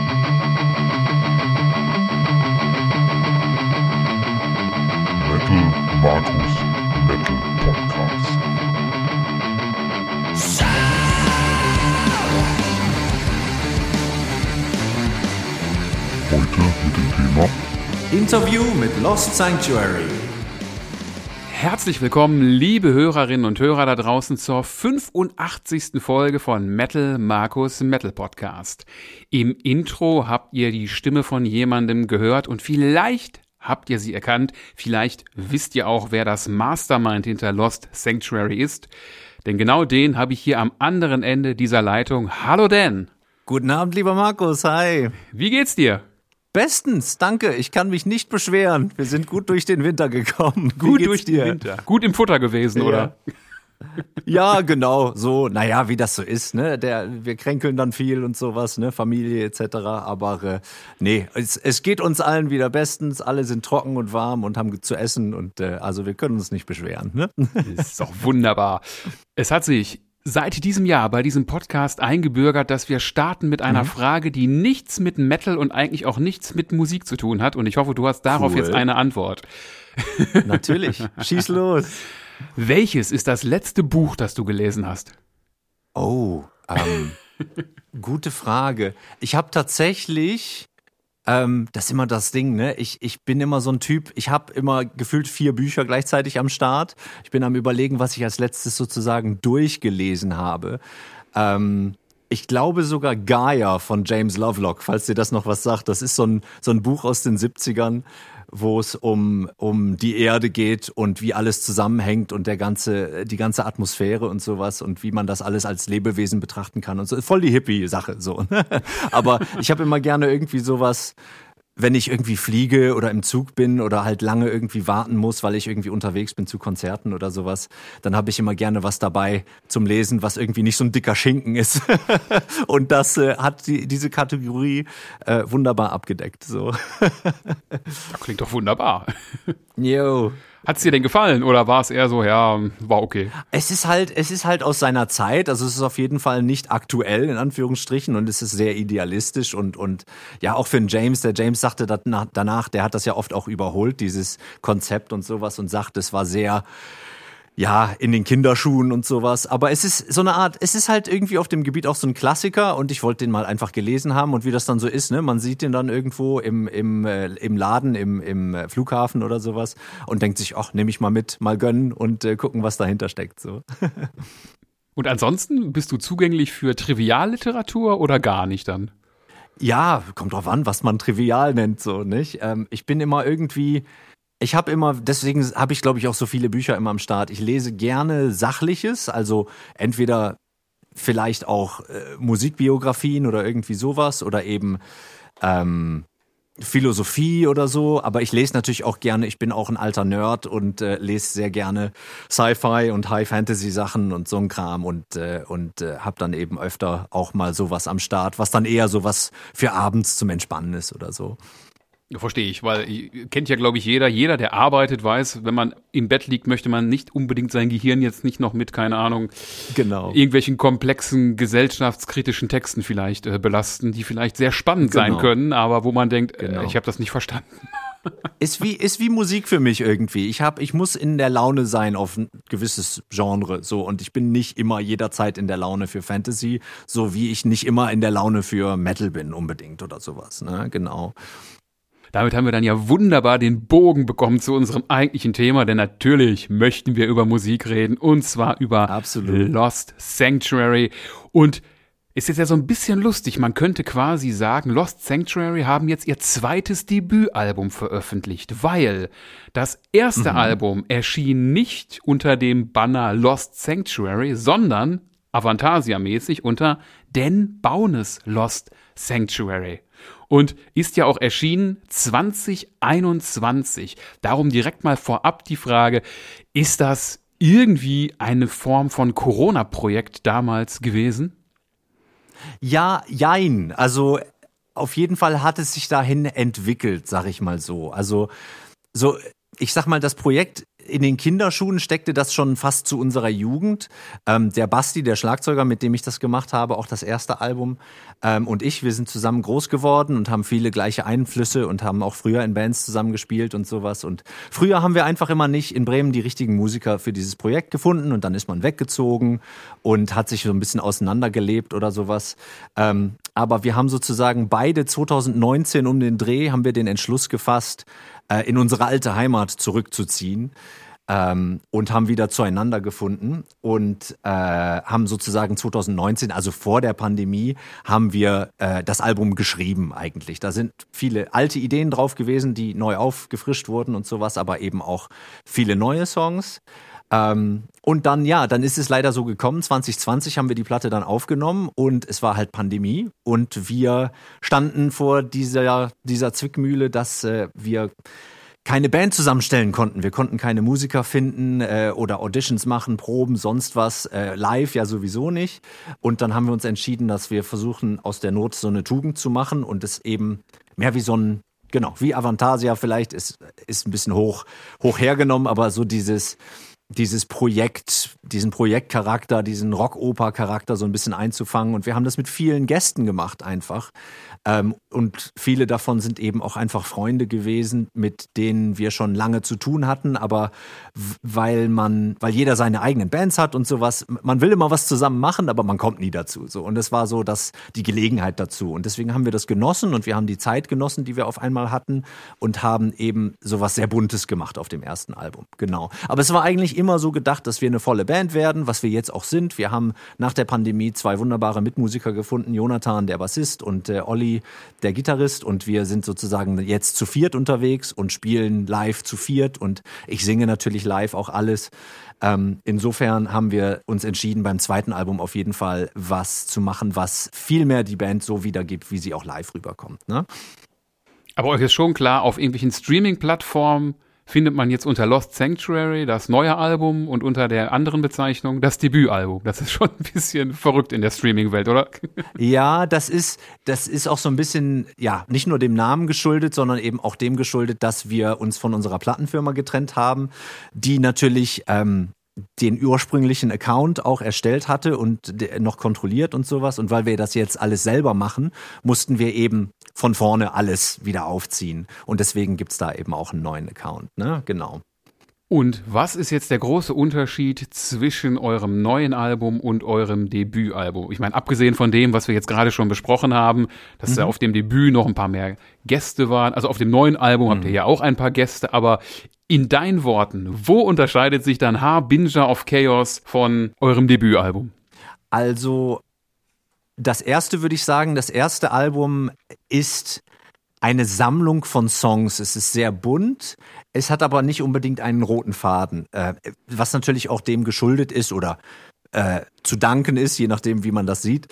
Metal Markus Metal Podcast. Heute mit dem Thema Interview mit Lost Sanctuary. Herzlich willkommen, liebe Hörerinnen und Hörer da draußen zur 85. Folge von Metal Markus Metal Podcast. Im Intro habt ihr die Stimme von jemandem gehört und vielleicht habt ihr sie erkannt, vielleicht wisst ihr auch, wer das Mastermind hinter Lost Sanctuary ist. Denn genau den habe ich hier am anderen Ende dieser Leitung. Hallo Dan! Guten Abend, lieber Markus, hi. Wie geht's dir? Bestens, danke, ich kann mich nicht beschweren. Wir sind gut durch den Winter gekommen. Gut durch den Winter. Gut im Futter gewesen, oder? Ja, genau, so, naja, wie das so ist, ne, wir kränkeln dann viel und sowas, ne, Familie etc., aber nee, es geht uns allen wieder bestens, alle sind trocken und warm und haben zu essen und also wir können uns nicht beschweren, ne. Ist doch wunderbar. Es hat sich seit diesem Jahr bei diesem Podcast eingebürgert, dass wir starten mit einer Frage, die nichts mit Metal und eigentlich auch nichts mit Musik zu tun hat und ich hoffe, du hast darauf jetzt eine Antwort. Natürlich, schieß los. Welches ist das letzte Buch, das du gelesen hast? Oh, gute Frage. Ich habe tatsächlich, das ist immer das Ding, ne? Ich bin immer so ein Typ, ich habe immer gefühlt 4 Bücher gleichzeitig am Start. Ich bin am Überlegen, was ich als letztes sozusagen durchgelesen habe. Ich glaube sogar Gaia von James Lovelock, falls dir das noch was sagt. Das ist so ein Buch aus den 70ern, wo es um die Erde geht und wie alles zusammenhängt und die ganze Atmosphäre und sowas und wie man das alles als Lebewesen betrachten kann und so. Voll die Hippie-Sache, so. Aber ich habe immer gerne irgendwie sowas, wenn ich irgendwie fliege oder im Zug bin oder halt lange irgendwie warten muss, weil ich irgendwie unterwegs bin zu Konzerten oder sowas, dann habe ich immer gerne was dabei zum Lesen, was irgendwie nicht so ein dicker Schinken ist. Und das hat diese Kategorie wunderbar abgedeckt. So. Das klingt doch wunderbar. Jo. Hat's dir denn gefallen oder war es eher so, ja, war okay? Es ist halt aus seiner Zeit, also es ist auf jeden Fall nicht aktuell, in Anführungsstrichen, und es ist sehr idealistisch und ja, auch für den James, der James sagte danach, der hat das ja oft auch überholt, dieses Konzept und sowas und sagt, es war sehr, ja, in den Kinderschuhen und sowas, aber es ist so eine Art, es ist halt irgendwie auf dem Gebiet auch so ein Klassiker und ich wollte den mal einfach gelesen haben und wie das dann so ist, ne, man sieht den dann irgendwo im Laden, im Flughafen oder sowas und denkt sich, ach, nehme ich mal mit, mal gönnen und gucken, was dahinter steckt, so. Und ansonsten bist du zugänglich für Trivialliteratur oder gar nicht dann? Ja, kommt drauf an, was man trivial nennt, so, nicht? Ich bin immer irgendwie, deswegen habe ich, glaube ich, auch so viele Bücher immer am Start. Ich lese gerne Sachliches, also entweder vielleicht auch Musikbiografien oder irgendwie sowas oder eben Philosophie oder so, aber ich lese natürlich auch gerne, ich bin auch ein alter Nerd und lese sehr gerne Sci-Fi und High-Fantasy-Sachen und so ein Kram und habe dann eben öfter auch mal sowas am Start, was dann eher sowas für abends zum Entspannen ist oder so. Verstehe ich, weil kennt ja, glaube ich, jeder, der arbeitet, weiß, wenn man im Bett liegt, möchte man nicht unbedingt sein Gehirn jetzt nicht noch mit, keine Ahnung, genau, irgendwelchen komplexen, gesellschaftskritischen Texten vielleicht belasten, die vielleicht sehr spannend sein können, aber wo man denkt, ich habe das nicht verstanden. Ist wie Musik für mich irgendwie. Ich muss in der Laune sein auf ein gewisses Genre, so, und ich bin nicht immer jederzeit in der Laune für Fantasy, so wie ich nicht immer in der Laune für Metal bin unbedingt oder sowas, ne, genau. Damit haben wir dann ja wunderbar den Bogen bekommen zu unserem eigentlichen Thema, denn natürlich möchten wir über Musik reden und zwar über Lost Sanctuary. Und ist jetzt ja so ein bisschen lustig, man könnte quasi sagen, Lost Sanctuary haben jetzt ihr zweites Debütalbum veröffentlicht, weil das erste Album erschien nicht unter dem Banner Lost Sanctuary, sondern Avantasia-mäßig unter Dan Bownes Lost Sanctuary. Und ist ja auch erschienen 2021. Darum direkt mal vorab die Frage, ist das irgendwie eine Form von Corona-Projekt damals gewesen? Ja, jein. Also auf jeden Fall hat es sich dahin entwickelt, sag ich mal so. Also so, ich sag mal, das Projekt in den Kinderschuhen steckte das schon fast zu unserer Jugend. Der Basti, der Schlagzeuger, mit dem ich das gemacht habe, auch das erste Album, und ich, wir sind zusammen groß geworden und haben viele gleiche Einflüsse und haben auch früher in Bands zusammen gespielt und sowas. Und früher haben wir einfach immer nicht in Bremen die richtigen Musiker für dieses Projekt gefunden und dann ist man weggezogen und hat sich so ein bisschen auseinandergelebt oder sowas. Aber wir haben sozusagen beide 2019 um den Dreh haben wir den Entschluss gefasst, in unsere alte Heimat zurückzuziehen und haben wieder zueinander gefunden und haben sozusagen 2019, also vor der Pandemie, haben wir das Album geschrieben eigentlich. Da sind viele alte Ideen drauf gewesen, die neu aufgefrischt wurden und sowas, aber eben auch viele neue Songs. Und dann ist es leider so gekommen, 2020 haben wir die Platte dann aufgenommen und es war halt Pandemie und wir standen vor dieser Zwickmühle, dass wir keine Band zusammenstellen konnten. Wir konnten keine Musiker finden oder Auditions machen, Proben, sonst was. Live ja sowieso nicht. Und dann haben wir uns entschieden, dass wir versuchen, aus der Not so eine Tugend zu machen und es eben mehr wie so ein, genau, wie Avantasia vielleicht, ist ein bisschen hoch hergenommen, aber so dieses Projekt, diesen Projektcharakter, diesen Rock-Oper-Charakter so ein bisschen einzufangen. Und wir haben das mit vielen Gästen gemacht einfach. Und viele davon sind eben auch einfach Freunde gewesen, mit denen wir schon lange zu tun hatten. Aber weil jeder seine eigenen Bands hat und sowas, man will immer was zusammen machen, aber man kommt nie dazu. So. Und es war so, dass die Gelegenheit dazu. Und deswegen haben wir das genossen und wir haben die Zeit genossen, die wir auf einmal hatten und haben eben sowas sehr Buntes gemacht auf dem ersten Album. Genau. Aber es war eigentlich immer so gedacht, dass wir eine volle Band werden, was wir jetzt auch sind. Wir haben nach der Pandemie 2 wunderbare Mitmusiker gefunden, Jonathan, der Bassist, und Olli, der Gitarrist, und wir sind sozusagen jetzt zu viert unterwegs und spielen live zu viert und ich singe natürlich live auch alles. Insofern haben wir uns entschieden, beim zweiten Album auf jeden Fall was zu machen, was viel mehr die Band so wiedergibt, wie sie auch live rüberkommt. Ne? Aber euch ist schon klar, auf irgendwelchen Streaming-Plattformen findet man jetzt unter Lost Sanctuary das neue Album und unter der anderen Bezeichnung das Debütalbum. Das ist schon ein bisschen verrückt in der Streaming-Welt, oder? Ja, das ist auch so ein bisschen, ja, nicht nur dem Namen geschuldet, sondern eben auch dem geschuldet, dass wir uns von unserer Plattenfirma getrennt haben, die natürlich den ursprünglichen Account auch erstellt hatte und noch kontrolliert und sowas. Und weil wir das jetzt alles selber machen, mussten wir eben von vorne alles wieder aufziehen. Und deswegen gibt's da eben auch einen neuen Account, ne? Genau. Und was ist jetzt der große Unterschied zwischen eurem neuen Album und eurem Debütalbum? Ich meine, abgesehen von dem, was wir jetzt gerade schon besprochen haben, dass da auf dem Debüt noch ein paar mehr Gäste waren. Also auf dem neuen Album habt ihr ja auch ein paar Gäste, aber in deinen Worten, wo unterscheidet sich dann Harbinger of Chaos von eurem Debütalbum? Also das erste Album ist eine Sammlung von Songs. Es ist sehr bunt, es hat aber nicht unbedingt einen roten Faden, was natürlich auch dem geschuldet ist oder zu danken ist, je nachdem, wie man das sieht,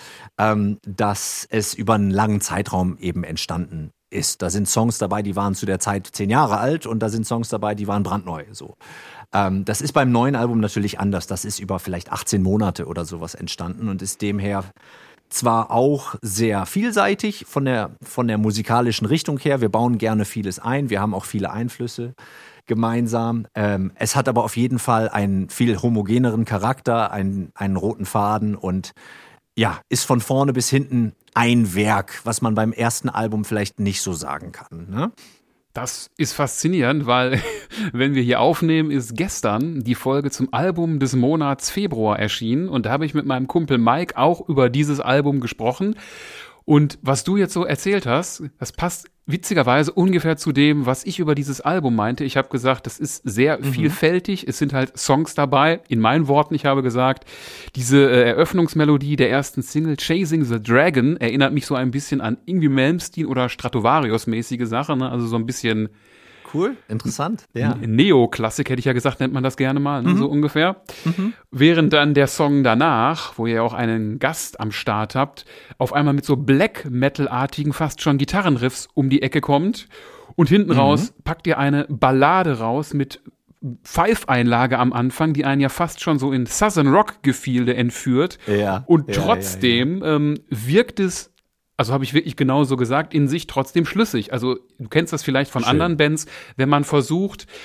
dass es über einen langen Zeitraum eben entstanden ist. Da sind Songs dabei, die waren zu der Zeit 10 Jahre alt und da sind Songs dabei, die waren brandneu. So. Das ist beim neuen Album natürlich anders. Das ist über vielleicht 18 Monate oder sowas entstanden und ist demher zwar auch sehr vielseitig von der musikalischen Richtung her. Wir bauen gerne vieles ein. Wir haben auch viele Einflüsse gemeinsam. Es hat aber auf jeden Fall einen viel homogeneren Charakter, einen roten Faden und ja, ist von vorne bis hinten ein Werk, was man beim ersten Album vielleicht nicht so sagen kann, ne? Das ist faszinierend, weil wenn wir hier aufnehmen, ist gestern die Folge zum Album des Monats Februar erschienen und da habe ich mit meinem Kumpel Mike auch über dieses Album gesprochen. Und was du jetzt so erzählt hast, das passt witzigerweise ungefähr zu dem, was ich über dieses Album meinte. Ich habe gesagt, das ist sehr vielfältig. Es sind halt Songs dabei. In meinen Worten, ich habe gesagt, diese Eröffnungsmelodie der ersten Single, Chasing the Dragon, erinnert mich so ein bisschen an Ingwie Malmsteen oder Stratovarius-mäßige Sachen. Ne? Also so ein bisschen cool, interessant, ja. Neoklassik, hätte ich ja gesagt, nennt man das gerne mal, ne? So ungefähr. Während dann der Song danach, wo ihr auch einen Gast am Start habt, auf einmal mit so Black-Metal-artigen, fast schon Gitarrenriffs um die Ecke kommt und hinten raus packt ihr eine Ballade raus mit Pfeifeinlage am Anfang, die einen ja fast schon so in Southern Rock-Gefilde entführt. Ja, und trotzdem wirkt es, also habe ich wirklich genauso gesagt, in sich trotzdem schlüssig. Also du kennst das vielleicht von anderen Bands, wenn man versucht,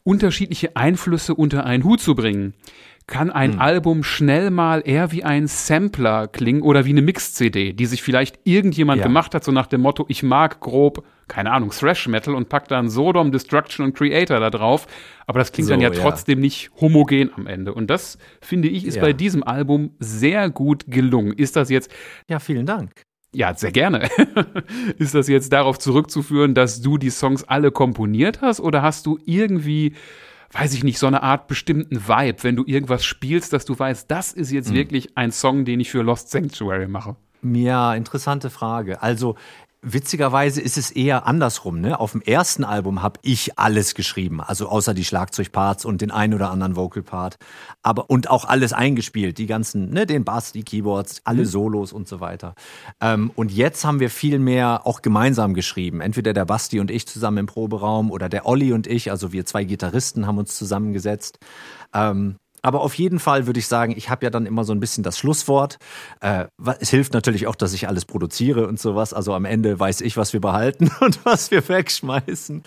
unterschiedliche Einflüsse unter einen Hut zu bringen. Kann ein Album schnell mal eher wie ein Sampler klingen oder wie eine Mix-CD, die sich vielleicht irgendjemand gemacht hat, so nach dem Motto, ich mag grob, keine Ahnung, Thrash-Metal und packt dann Sodom, Destruction und Creator da drauf, aber das klingt dann ja trotzdem nicht homogen am Ende. Und das, finde ich, ist bei diesem Album sehr gut gelungen. Ist das jetzt... Ja, vielen Dank. Ja, sehr gerne. Ist das jetzt darauf zurückzuführen, dass du die Songs alle komponiert hast oder hast du irgendwie, weiß ich nicht, so eine Art bestimmten Vibe, wenn du irgendwas spielst, dass du weißt, das ist jetzt wirklich ein Song, den ich für Lost Sanctuary mache? Ja, interessante Frage. Also witzigerweise ist es eher andersrum, ne? Auf dem ersten Album habe ich alles geschrieben, also außer die Schlagzeugparts und den einen oder anderen Vocalpart, aber und auch alles eingespielt, die ganzen, ne, den Bass, die Keyboards, alle Solos und so weiter. Und jetzt haben wir viel mehr auch gemeinsam geschrieben, entweder der Basti und ich zusammen im Proberaum oder der Olli und ich, also wir 2 Gitarristen haben uns zusammengesetzt. Aber auf jeden Fall würde ich sagen, ich habe ja dann immer so ein bisschen das Schlusswort. Es hilft natürlich auch, dass ich alles produziere und sowas. Also am Ende weiß ich, was wir behalten und was wir wegschmeißen.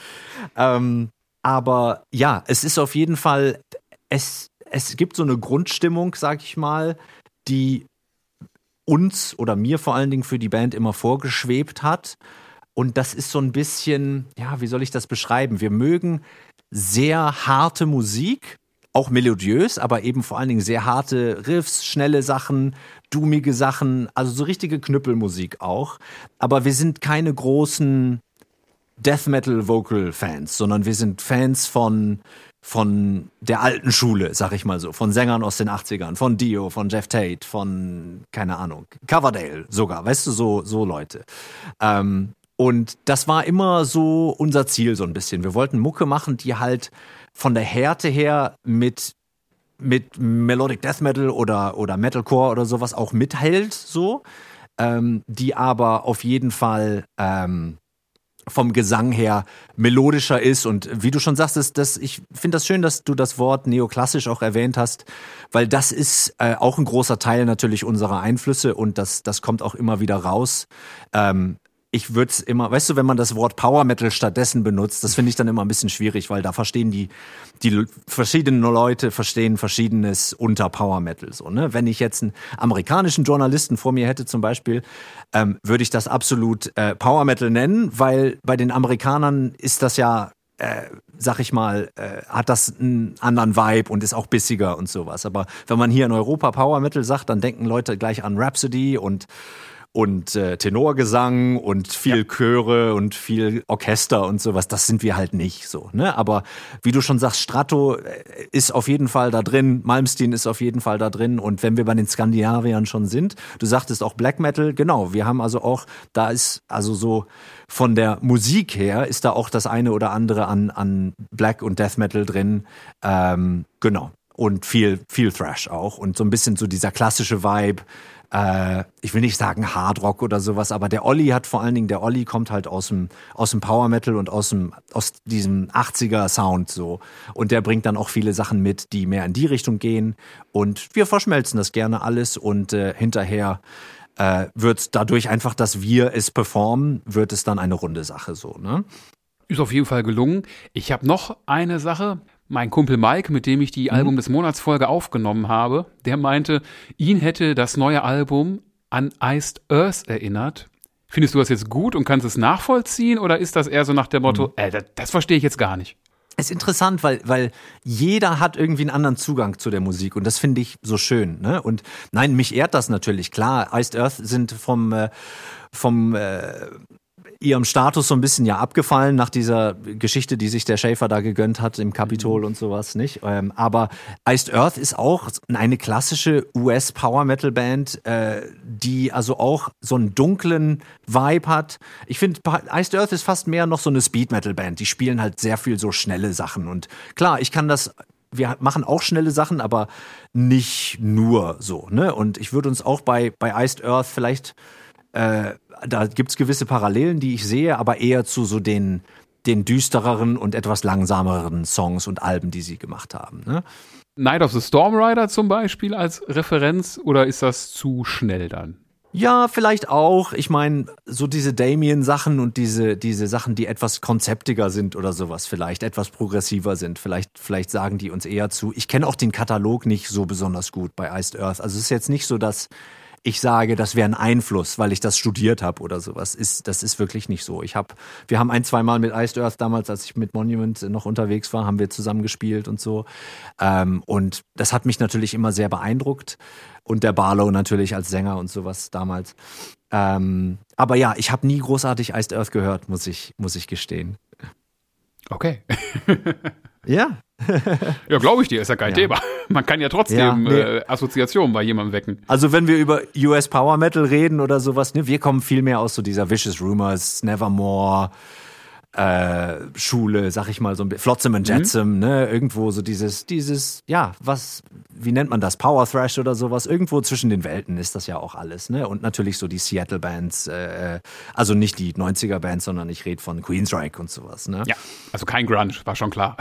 Aber ja, es ist auf jeden Fall, es gibt so eine Grundstimmung, sag ich mal, die uns oder mir vor allen Dingen für die Band immer vorgeschwebt hat. Und das ist so ein bisschen, ja, wie soll ich das beschreiben? Wir mögen sehr harte Musik. Auch melodiös, aber eben vor allen Dingen sehr harte Riffs, schnelle Sachen, doomige Sachen, also so richtige Knüppelmusik auch. Aber wir sind keine großen Death-Metal-Vocal-Fans, sondern wir sind Fans von der alten Schule, sag ich mal so, von Sängern aus den 80ern, von Dio, von Jeff Tate, von, keine Ahnung, Coverdale sogar, weißt du, so Leute. Und das war immer so unser Ziel so ein bisschen. Wir wollten Mucke machen, die halt von der Härte her mit Melodic Death Metal oder Metalcore oder sowas auch mithält, so, die aber auf jeden Fall vom Gesang her melodischer ist und wie du schon sagst, ich finde das schön, dass du das Wort neoklassisch auch erwähnt hast, weil das ist auch ein großer Teil natürlich unserer Einflüsse und das kommt auch immer wieder raus. Ich würde es immer, weißt du, wenn man das Wort Power Metal stattdessen benutzt, das finde ich dann immer ein bisschen schwierig, weil da verstehen die verschiedenen Leute verstehen Verschiedenes unter Power Metal, so, ne? Wenn ich jetzt einen amerikanischen Journalisten vor mir hätte zum Beispiel, würde ich das absolut Power Metal nennen, weil bei den Amerikanern ist das ja, sag ich mal, hat das einen anderen Vibe und ist auch bissiger und sowas. Aber wenn man hier in Europa Power Metal sagt, dann denken Leute gleich an Rhapsody und Tenorgesang und viel Chöre und viel Orchester und sowas, das sind wir halt nicht so, ne? Aber wie du schon sagst, Strato ist auf jeden Fall da drin, Malmsteen ist auf jeden Fall da drin und wenn wir bei den Skandinaviern schon sind, du sagtest auch Black Metal, genau, wir haben also auch, da ist also so von der Musik her ist da auch das eine oder andere an Black und Death Metal drin, genau, und viel Thrash auch und so ein bisschen so dieser klassische Vibe. Ich will nicht sagen Hardrock oder sowas, aber der Olli kommt halt aus dem Power Metal und aus diesem 80er Sound so. Und der bringt dann auch viele Sachen mit, die mehr in die Richtung gehen. Und wir verschmelzen das gerne alles und hinterher wird dadurch einfach, dass wir es performen, wird es dann eine runde Sache so, ne? Ist auf jeden Fall gelungen. Ich habe noch eine Sache. Mein Kumpel Mike, mit dem ich die Album des Monats Folge aufgenommen habe, der meinte, ihn hätte das neue Album an Iced Earth erinnert. Findest du das jetzt gut und kannst es nachvollziehen oder ist das eher so nach dem Motto, das verstehe ich jetzt gar nicht? Es ist interessant, weil jeder hat irgendwie einen anderen Zugang zu der Musik und das finde ich so schön, ne? Und nein, mich ehrt das natürlich, klar. Iced Earth sind vom ihrem Status so ein bisschen ja abgefallen nach dieser Geschichte, die sich der Schäfer da gegönnt hat im Kapitol und sowas, nicht? Aber Iced Earth ist auch eine klassische US-Power-Metal-Band, die also auch so einen dunklen Vibe hat. Ich finde, Iced Earth ist fast mehr noch so eine Speed-Metal-Band. Die spielen halt sehr viel so schnelle Sachen. Und klar, wir machen auch schnelle Sachen, aber nicht nur so, ne? Und ich würde uns auch bei Iced Earth vielleicht da gibt's gewisse Parallelen, die ich sehe, aber eher zu so den düstereren und etwas langsameren Songs und Alben, die sie gemacht haben, ne? Night of the Storm Rider zum Beispiel als Referenz oder ist das zu schnell dann? Ja, vielleicht auch. Ich meine, so diese Damien-Sachen und diese Sachen, die etwas konzeptiger sind oder sowas, vielleicht etwas progressiver sind. Vielleicht sagen die uns eher zu. Ich kenne auch den Katalog nicht so besonders gut bei Iced Earth. Also es ist jetzt nicht so, dass ich sage, das wäre ein Einfluss, weil ich das studiert habe oder sowas. Das ist wirklich nicht so. Wir haben 1-2 Mal mit Iced Earth damals, als ich mit Monument noch unterwegs war, haben wir zusammen gespielt und so. Und das hat mich natürlich immer sehr beeindruckt. Und der Barlow natürlich als Sänger und sowas damals. Aber ja, ich habe nie großartig Iced Earth gehört, muss ich gestehen. Okay. Ja. Ja, glaube ich dir, ist ja kein Thema. Man kann ja trotzdem Assoziationen bei jemandem wecken. Also wenn wir über US Power Metal reden oder sowas, ne, wir kommen viel mehr aus so dieser Vicious Rumors, Nevermore, Schule, sag ich mal, so ein bisschen Flotsam and Jetsam, ne, irgendwo so dieses, ja, wie nennt man das, Power Thrash oder sowas, irgendwo zwischen den Welten ist das ja auch alles, ne, und natürlich so die Seattle Bands, also nicht die 90er Bands, sondern ich rede von Queensryche und sowas, ne. Ja, also kein Grunge, war schon klar.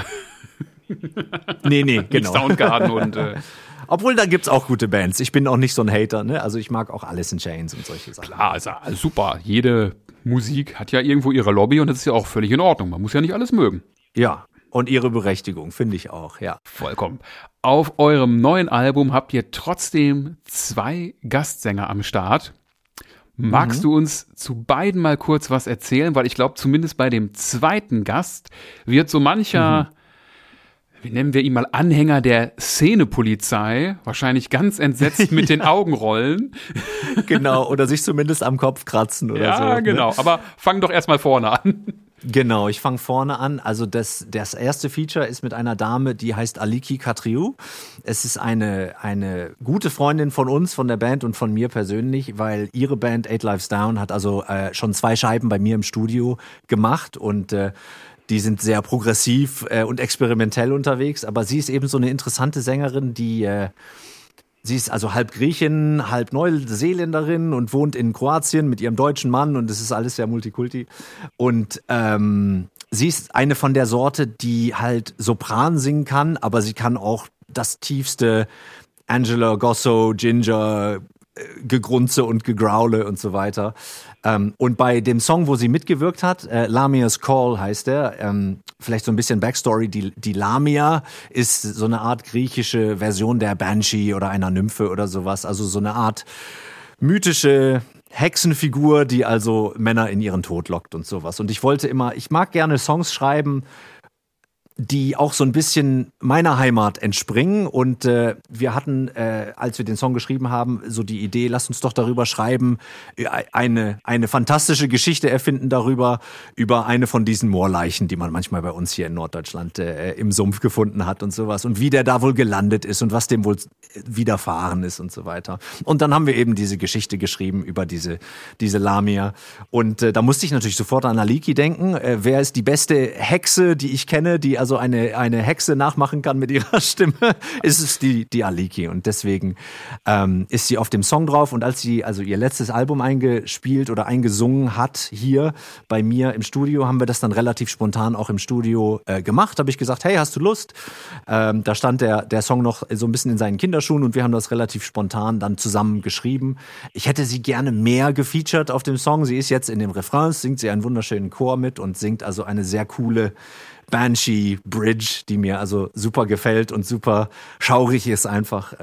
Nee, genau. Soundgarden und obwohl, da gibt's auch gute Bands. Ich bin auch nicht so ein Hater, ne? Also ich mag auch Alice in Chains und solche Sachen. Klar, also super. Jede Musik hat ja irgendwo ihre Lobby und das ist ja auch völlig in Ordnung. Man muss ja nicht alles mögen. Ja, und ihre Berechtigung, finde ich auch, ja. Vollkommen. Auf eurem neuen Album habt ihr trotzdem 2 Gastsänger am Start. Magst du uns zu beiden mal kurz was erzählen? Weil ich glaube, zumindest bei dem zweiten Gast wird so mancher, wie nennen wir ihn mal, Anhänger der Szenepolizei, wahrscheinlich ganz entsetzt mit den Augen rollen. Genau, oder sich zumindest am Kopf kratzen oder so. Ja, genau. Ne? Aber fang doch erstmal vorne an. Genau, ich fange vorne an. Also das erste Feature ist mit einer Dame, die heißt Aliki Katriou. Es ist eine gute Freundin von uns, von der Band und von mir persönlich, weil ihre Band Eight Lives Down hat also schon 2 Scheiben bei mir im Studio gemacht und die sind sehr progressiv und experimentell unterwegs, aber sie ist eben so eine interessante Sängerin, sie ist also halb Griechin, halb Neuseeländerin und wohnt in Kroatien mit ihrem deutschen Mann und es ist alles sehr Multikulti. Und sie ist eine von der Sorte, die halt Sopran singen kann, aber sie kann auch das tiefste Angela Gosso, Ginger, Gegrunze und Gegraule und so weiter. Und bei dem Song, wo sie mitgewirkt hat, Lamia's Call heißt der, vielleicht so ein bisschen Backstory, die Lamia ist so eine Art griechische Version der Banshee oder einer Nymphe oder sowas, also so eine Art mythische Hexenfigur, die also Männer in ihren Tod lockt und sowas. Und ich mag gerne Songs schreiben, die auch so ein bisschen meiner Heimat entspringen. Und wir hatten, als wir den Song geschrieben haben, so die Idee, lass uns doch darüber schreiben, eine fantastische Geschichte erfinden über eine von diesen Moorleichen, die man manchmal bei uns hier in Norddeutschland im Sumpf gefunden hat und sowas. Und wie der da wohl gelandet ist und was dem wohl widerfahren ist und so weiter. Und dann haben wir eben diese Geschichte geschrieben über diese Lamia. Und da musste ich natürlich sofort an Aliki denken. Wer ist die beste Hexe, die ich kenne, die also eine Hexe nachmachen kann mit ihrer Stimme, ist es die Aliki. Und deswegen ist sie auf dem Song drauf. Und als sie also ihr letztes Album eingespielt oder eingesungen hat hier bei mir im Studio, haben wir das dann relativ spontan auch im Studio gemacht. Habe ich gesagt, hey, hast du Lust? Da stand der Song noch so ein bisschen in seinen Kinderschuhen und wir haben das relativ spontan dann zusammen geschrieben. Ich hätte sie gerne mehr gefeatured auf dem Song. Sie ist jetzt in dem Refrain, singt sie einen wunderschönen Chor mit und singt also eine sehr coole Banshee Bridge, die mir also super gefällt und super schaurig ist einfach.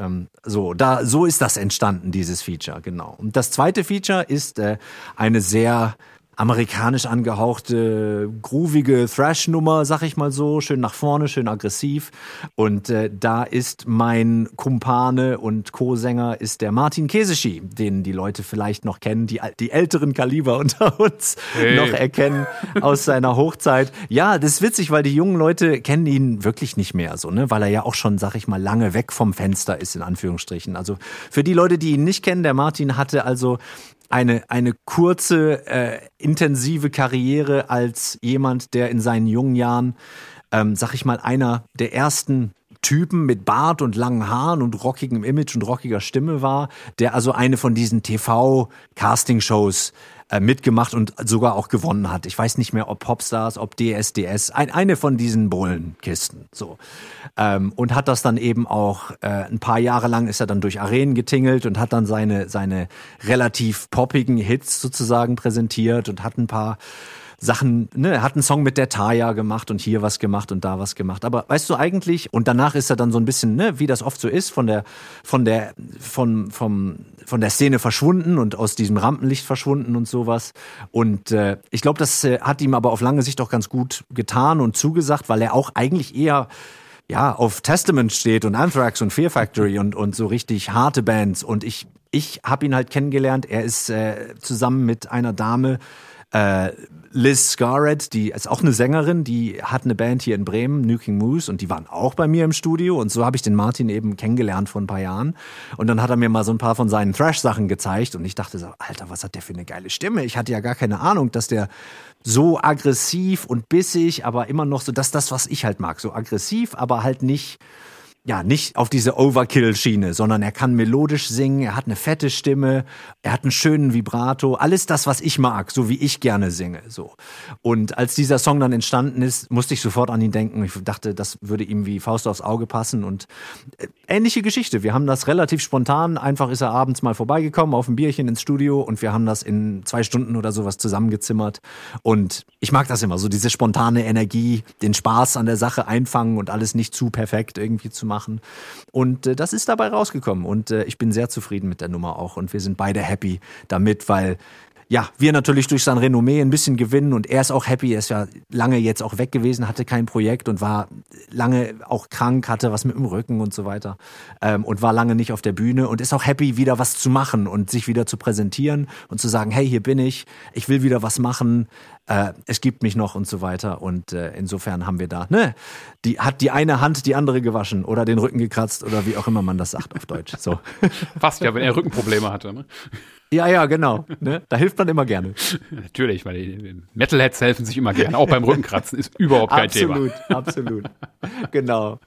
So ist das entstanden, dieses Feature, genau. Und das zweite Feature ist eine sehr amerikanisch angehauchte, groovige Thrash-Nummer, sag ich mal so, schön nach vorne, schön aggressiv. Und da ist mein Kumpane und Co-Sänger ist der Martin Keseschi, den die Leute vielleicht noch kennen, die älteren Kaliber unter uns noch erkennen aus seiner Hochzeit. Ja, das ist witzig, weil die jungen Leute kennen ihn wirklich nicht mehr so, ne, weil er ja auch schon, sag ich mal, lange weg vom Fenster ist, in Anführungsstrichen. Also für die Leute, die ihn nicht kennen, der Martin hatte also eine kurze, intensive Karriere als jemand, der in seinen jungen Jahren, sag ich mal, einer der ersten Typen mit Bart und langen Haaren und rockigem Image und rockiger Stimme war, der also eine von diesen TV-Casting-Shows mitgemacht und sogar auch gewonnen hat. Ich weiß nicht mehr, ob Popstars, ob DSDS, eine von diesen Bohlenkisten. So. Und hat das dann eben auch ein paar Jahre lang ist er dann durch Arenen getingelt und hat dann seine relativ poppigen Hits sozusagen präsentiert und hat ein paar Sachen, ne, er hat einen Song mit der Taya gemacht und hier was gemacht und da was gemacht. Aber weißt du eigentlich, und danach ist er dann so ein bisschen, ne, wie das oft so ist, von der Szene verschwunden und aus diesem Rampenlicht verschwunden und sowas. Und ich glaube, das hat ihm aber auf lange Sicht auch ganz gut getan und zugesagt, weil er auch eigentlich eher auf Testament steht und Anthrax und Fear Factory und so richtig harte Bands. Und ich habe ihn halt kennengelernt. Er ist zusammen mit einer Dame, Liz Scarrett, die ist auch eine Sängerin, die hat eine Band hier in Bremen, Nuking Moose, und die waren auch bei mir im Studio und so habe ich den Martin eben kennengelernt vor ein paar Jahren und dann hat er mir mal so ein paar von seinen Thrash-Sachen gezeigt und ich dachte so, Alter, was hat der für eine geile Stimme? Ich hatte ja gar keine Ahnung, dass der so aggressiv und bissig, aber immer noch so, das, was ich halt mag, so aggressiv, aber halt nicht auf diese Overkill-Schiene, sondern er kann melodisch singen, er hat eine fette Stimme, er hat einen schönen Vibrato, alles das, was ich mag, so wie ich gerne singe, so. Und als dieser Song dann entstanden ist, musste ich sofort an ihn denken. Ich dachte, das würde ihm wie Faust aufs Auge passen und ähnliche Geschichte. Wir haben das relativ spontan, einfach ist er abends mal vorbeigekommen auf ein Bierchen ins Studio und wir haben das in 2 Stunden oder sowas zusammengezimmert und ich mag das immer, so diese spontane Energie, den Spaß an der Sache einfangen und alles nicht zu perfekt irgendwie zu machen. Und das ist dabei rausgekommen und ich bin sehr zufrieden mit der Nummer auch und wir sind beide happy damit, weil wir natürlich durch sein Renommee ein bisschen gewinnen und er ist auch happy, er ist ja lange jetzt auch weg gewesen, hatte kein Projekt und war lange auch krank, hatte was mit dem Rücken und so weiter und war lange nicht auf der Bühne und ist auch happy, wieder was zu machen und sich wieder zu präsentieren und zu sagen, hey, hier bin ich will wieder was machen, es gibt mich noch und so weiter und insofern haben wir da, hat die eine Hand die andere gewaschen oder den Rücken gekratzt oder wie auch immer man das sagt auf Deutsch. So. Passt ja, wenn er Rückenprobleme hatte, ne? Ja, genau. Ne? Da hilft man immer gerne. Natürlich, weil die Metalheads helfen sich immer gerne. Auch beim Rückenkratzen ist überhaupt kein Thema. Absolut. Genau.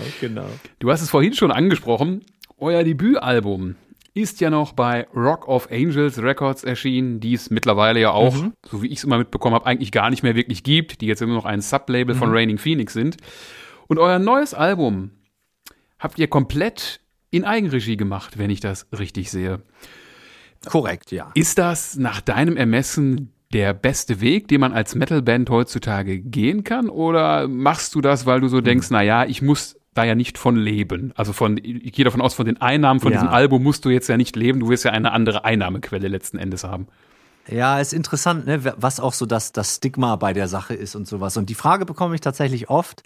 Du hast es vorhin schon angesprochen. Euer Debütalbum ist ja noch bei Rock of Angels Records erschienen, die es mittlerweile ja auch, so wie ich es immer mitbekommen habe, eigentlich gar nicht mehr wirklich gibt, die jetzt immer noch ein Sublabel von Reigning Phoenix sind. Und euer neues Album habt ihr komplett in Eigenregie gemacht, wenn ich das richtig sehe. Korrekt, ja. Ist das nach deinem Ermessen der beste Weg, den man als Metalband heutzutage gehen kann? Oder machst du das, weil du so denkst, ich muss da ja nicht von leben? Also ich gehe davon aus, von den Einnahmen von diesem Album musst du jetzt ja nicht leben, du wirst ja eine andere Einnahmequelle letzten Endes haben. Ja, ist interessant, ne, was auch so das Stigma bei der Sache ist und sowas. Und die Frage bekomme ich tatsächlich oft.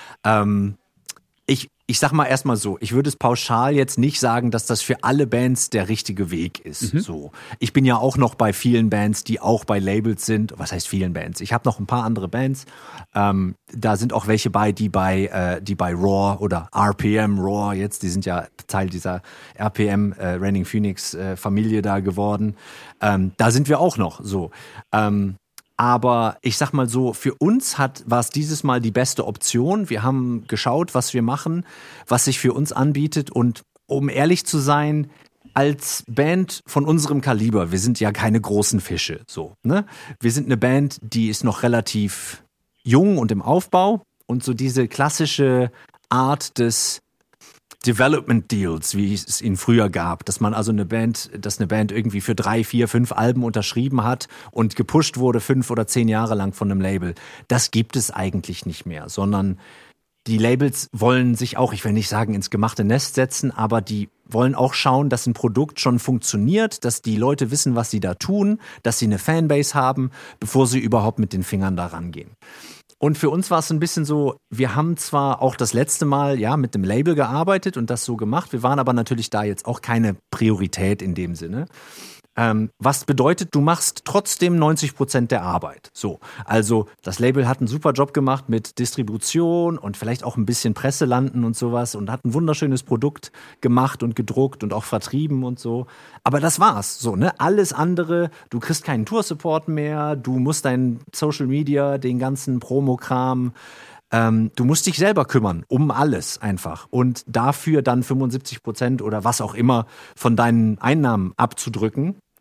Ich sag mal erstmal so, ich würde es pauschal jetzt nicht sagen, dass das für alle Bands der richtige Weg ist. So, ich bin ja auch noch bei vielen Bands, die auch bei Labels sind. Was heißt vielen Bands? Ich habe noch ein paar andere Bands. Da sind auch welche bei, die bei Raw oder RPM Raw jetzt, die sind ja Teil dieser RPM Reigning Phoenix Familie da geworden. Da sind wir auch noch so. Aber ich sag mal so, für uns war es dieses Mal die beste Option. Wir haben geschaut, was wir machen, was sich für uns anbietet. Und um ehrlich zu sein, als Band von unserem Kaliber, wir sind ja keine großen Fische, so, ne? Wir sind eine Band, die ist noch relativ jung und im Aufbau. Und so diese klassische Art des Development Deals, wie es ihn früher gab, dass eine Band irgendwie für 3, 4, 5 Alben unterschrieben hat und gepusht wurde 5 oder 10 Jahre lang von einem Label. Das gibt es eigentlich nicht mehr, sondern die Labels wollen sich auch, ich will nicht sagen ins gemachte Nest setzen, aber die wollen auch schauen, dass ein Produkt schon funktioniert, dass die Leute wissen, was sie da tun, dass sie eine Fanbase haben, bevor sie überhaupt mit den Fingern da rangehen. Und für uns war es ein bisschen so, wir haben zwar auch das letzte Mal mit dem Label gearbeitet und das so gemacht, wir waren aber natürlich da jetzt auch keine Priorität in dem Sinne. Was bedeutet, du machst trotzdem 90% der Arbeit. So, also das Label hat einen super Job gemacht mit Distribution und vielleicht auch ein bisschen Presselanden und sowas und hat ein wunderschönes Produkt gemacht und gedruckt und auch vertrieben und so. Aber das war's, so, ne? Alles andere, du kriegst keinen Tour-Support mehr, du musst dein Social Media, den ganzen Promokram, du musst dich selber kümmern, um alles einfach. Und dafür dann 75% oder was auch immer von deinen Einnahmen abzudrücken,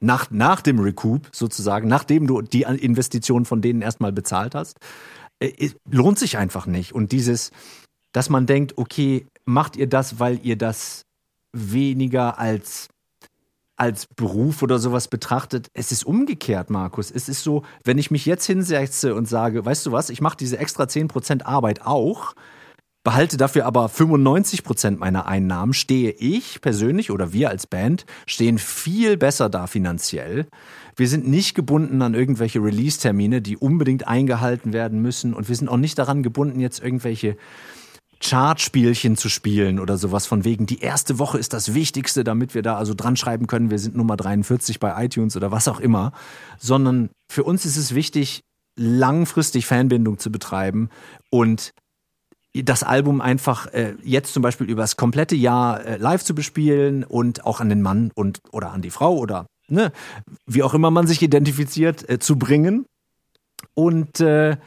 nach dem Recoup sozusagen, nachdem du die Investition von denen erstmal bezahlt hast, lohnt sich einfach nicht. Und dass man denkt, okay, macht ihr das, weil ihr das weniger als Beruf oder sowas betrachtet. Es ist umgekehrt, Markus. Es ist so, wenn ich mich jetzt hinsetze und sage, weißt du was, ich mache diese extra 10% Arbeit auch, behalte dafür aber 95% meiner Einnahmen, stehe ich persönlich oder wir als Band stehen viel besser da finanziell. Wir sind nicht gebunden an irgendwelche Release-Termine, die unbedingt eingehalten werden müssen, und wir sind auch nicht daran gebunden, jetzt irgendwelche Chartspielchen zu spielen oder sowas von wegen, die erste Woche ist das Wichtigste, damit wir da also dran schreiben können, wir sind Nummer 43 bei iTunes oder was auch immer, sondern für uns ist es wichtig, langfristig Fanbindung zu betreiben und das Album einfach jetzt zum Beispiel über das komplette Jahr live zu bespielen und auch an den Mann oder an die Frau oder wie auch immer man sich identifiziert, zu bringen. Und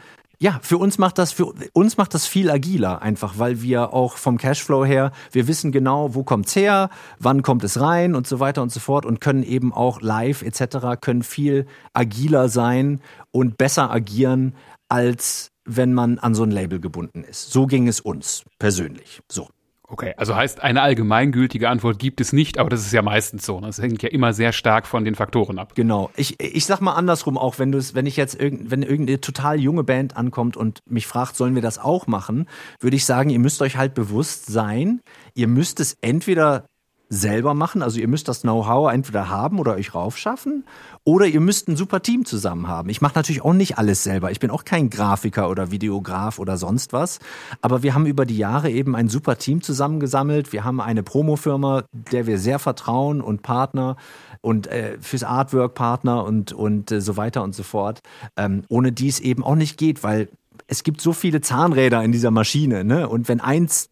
für uns macht das viel agiler, einfach, weil wir auch vom Cashflow her, wir wissen genau, wo kommt's her, wann kommt es rein und so weiter und so fort und können eben auch live etc. können viel agiler sein und besser agieren, als wenn man an so ein Label gebunden ist. So ging es uns persönlich. So. Okay, also heißt, eine allgemeingültige Antwort gibt es nicht, aber das ist ja meistens so. Das hängt ja immer sehr stark von den Faktoren ab. Genau. Ich sag mal andersrum auch, wenn irgendeine total junge Band ankommt und mich fragt, sollen wir das auch machen, würde ich sagen, ihr müsst euch halt bewusst sein, ihr müsst es entweder selber machen, also ihr müsst das Know-how entweder haben oder euch raufschaffen, oder ihr müsst ein super Team zusammen haben. Ich mache natürlich auch nicht alles selber. Ich bin auch kein Grafiker oder Videograf oder sonst was, aber wir haben über die Jahre eben ein super Team zusammengesammelt. Wir haben eine Promofirma, der wir sehr vertrauen, und Partner und fürs Artwork Partner und so weiter und so fort, ohne die es eben auch nicht geht, weil es gibt so viele Zahnräder in dieser Maschine, ne? Und wenn eins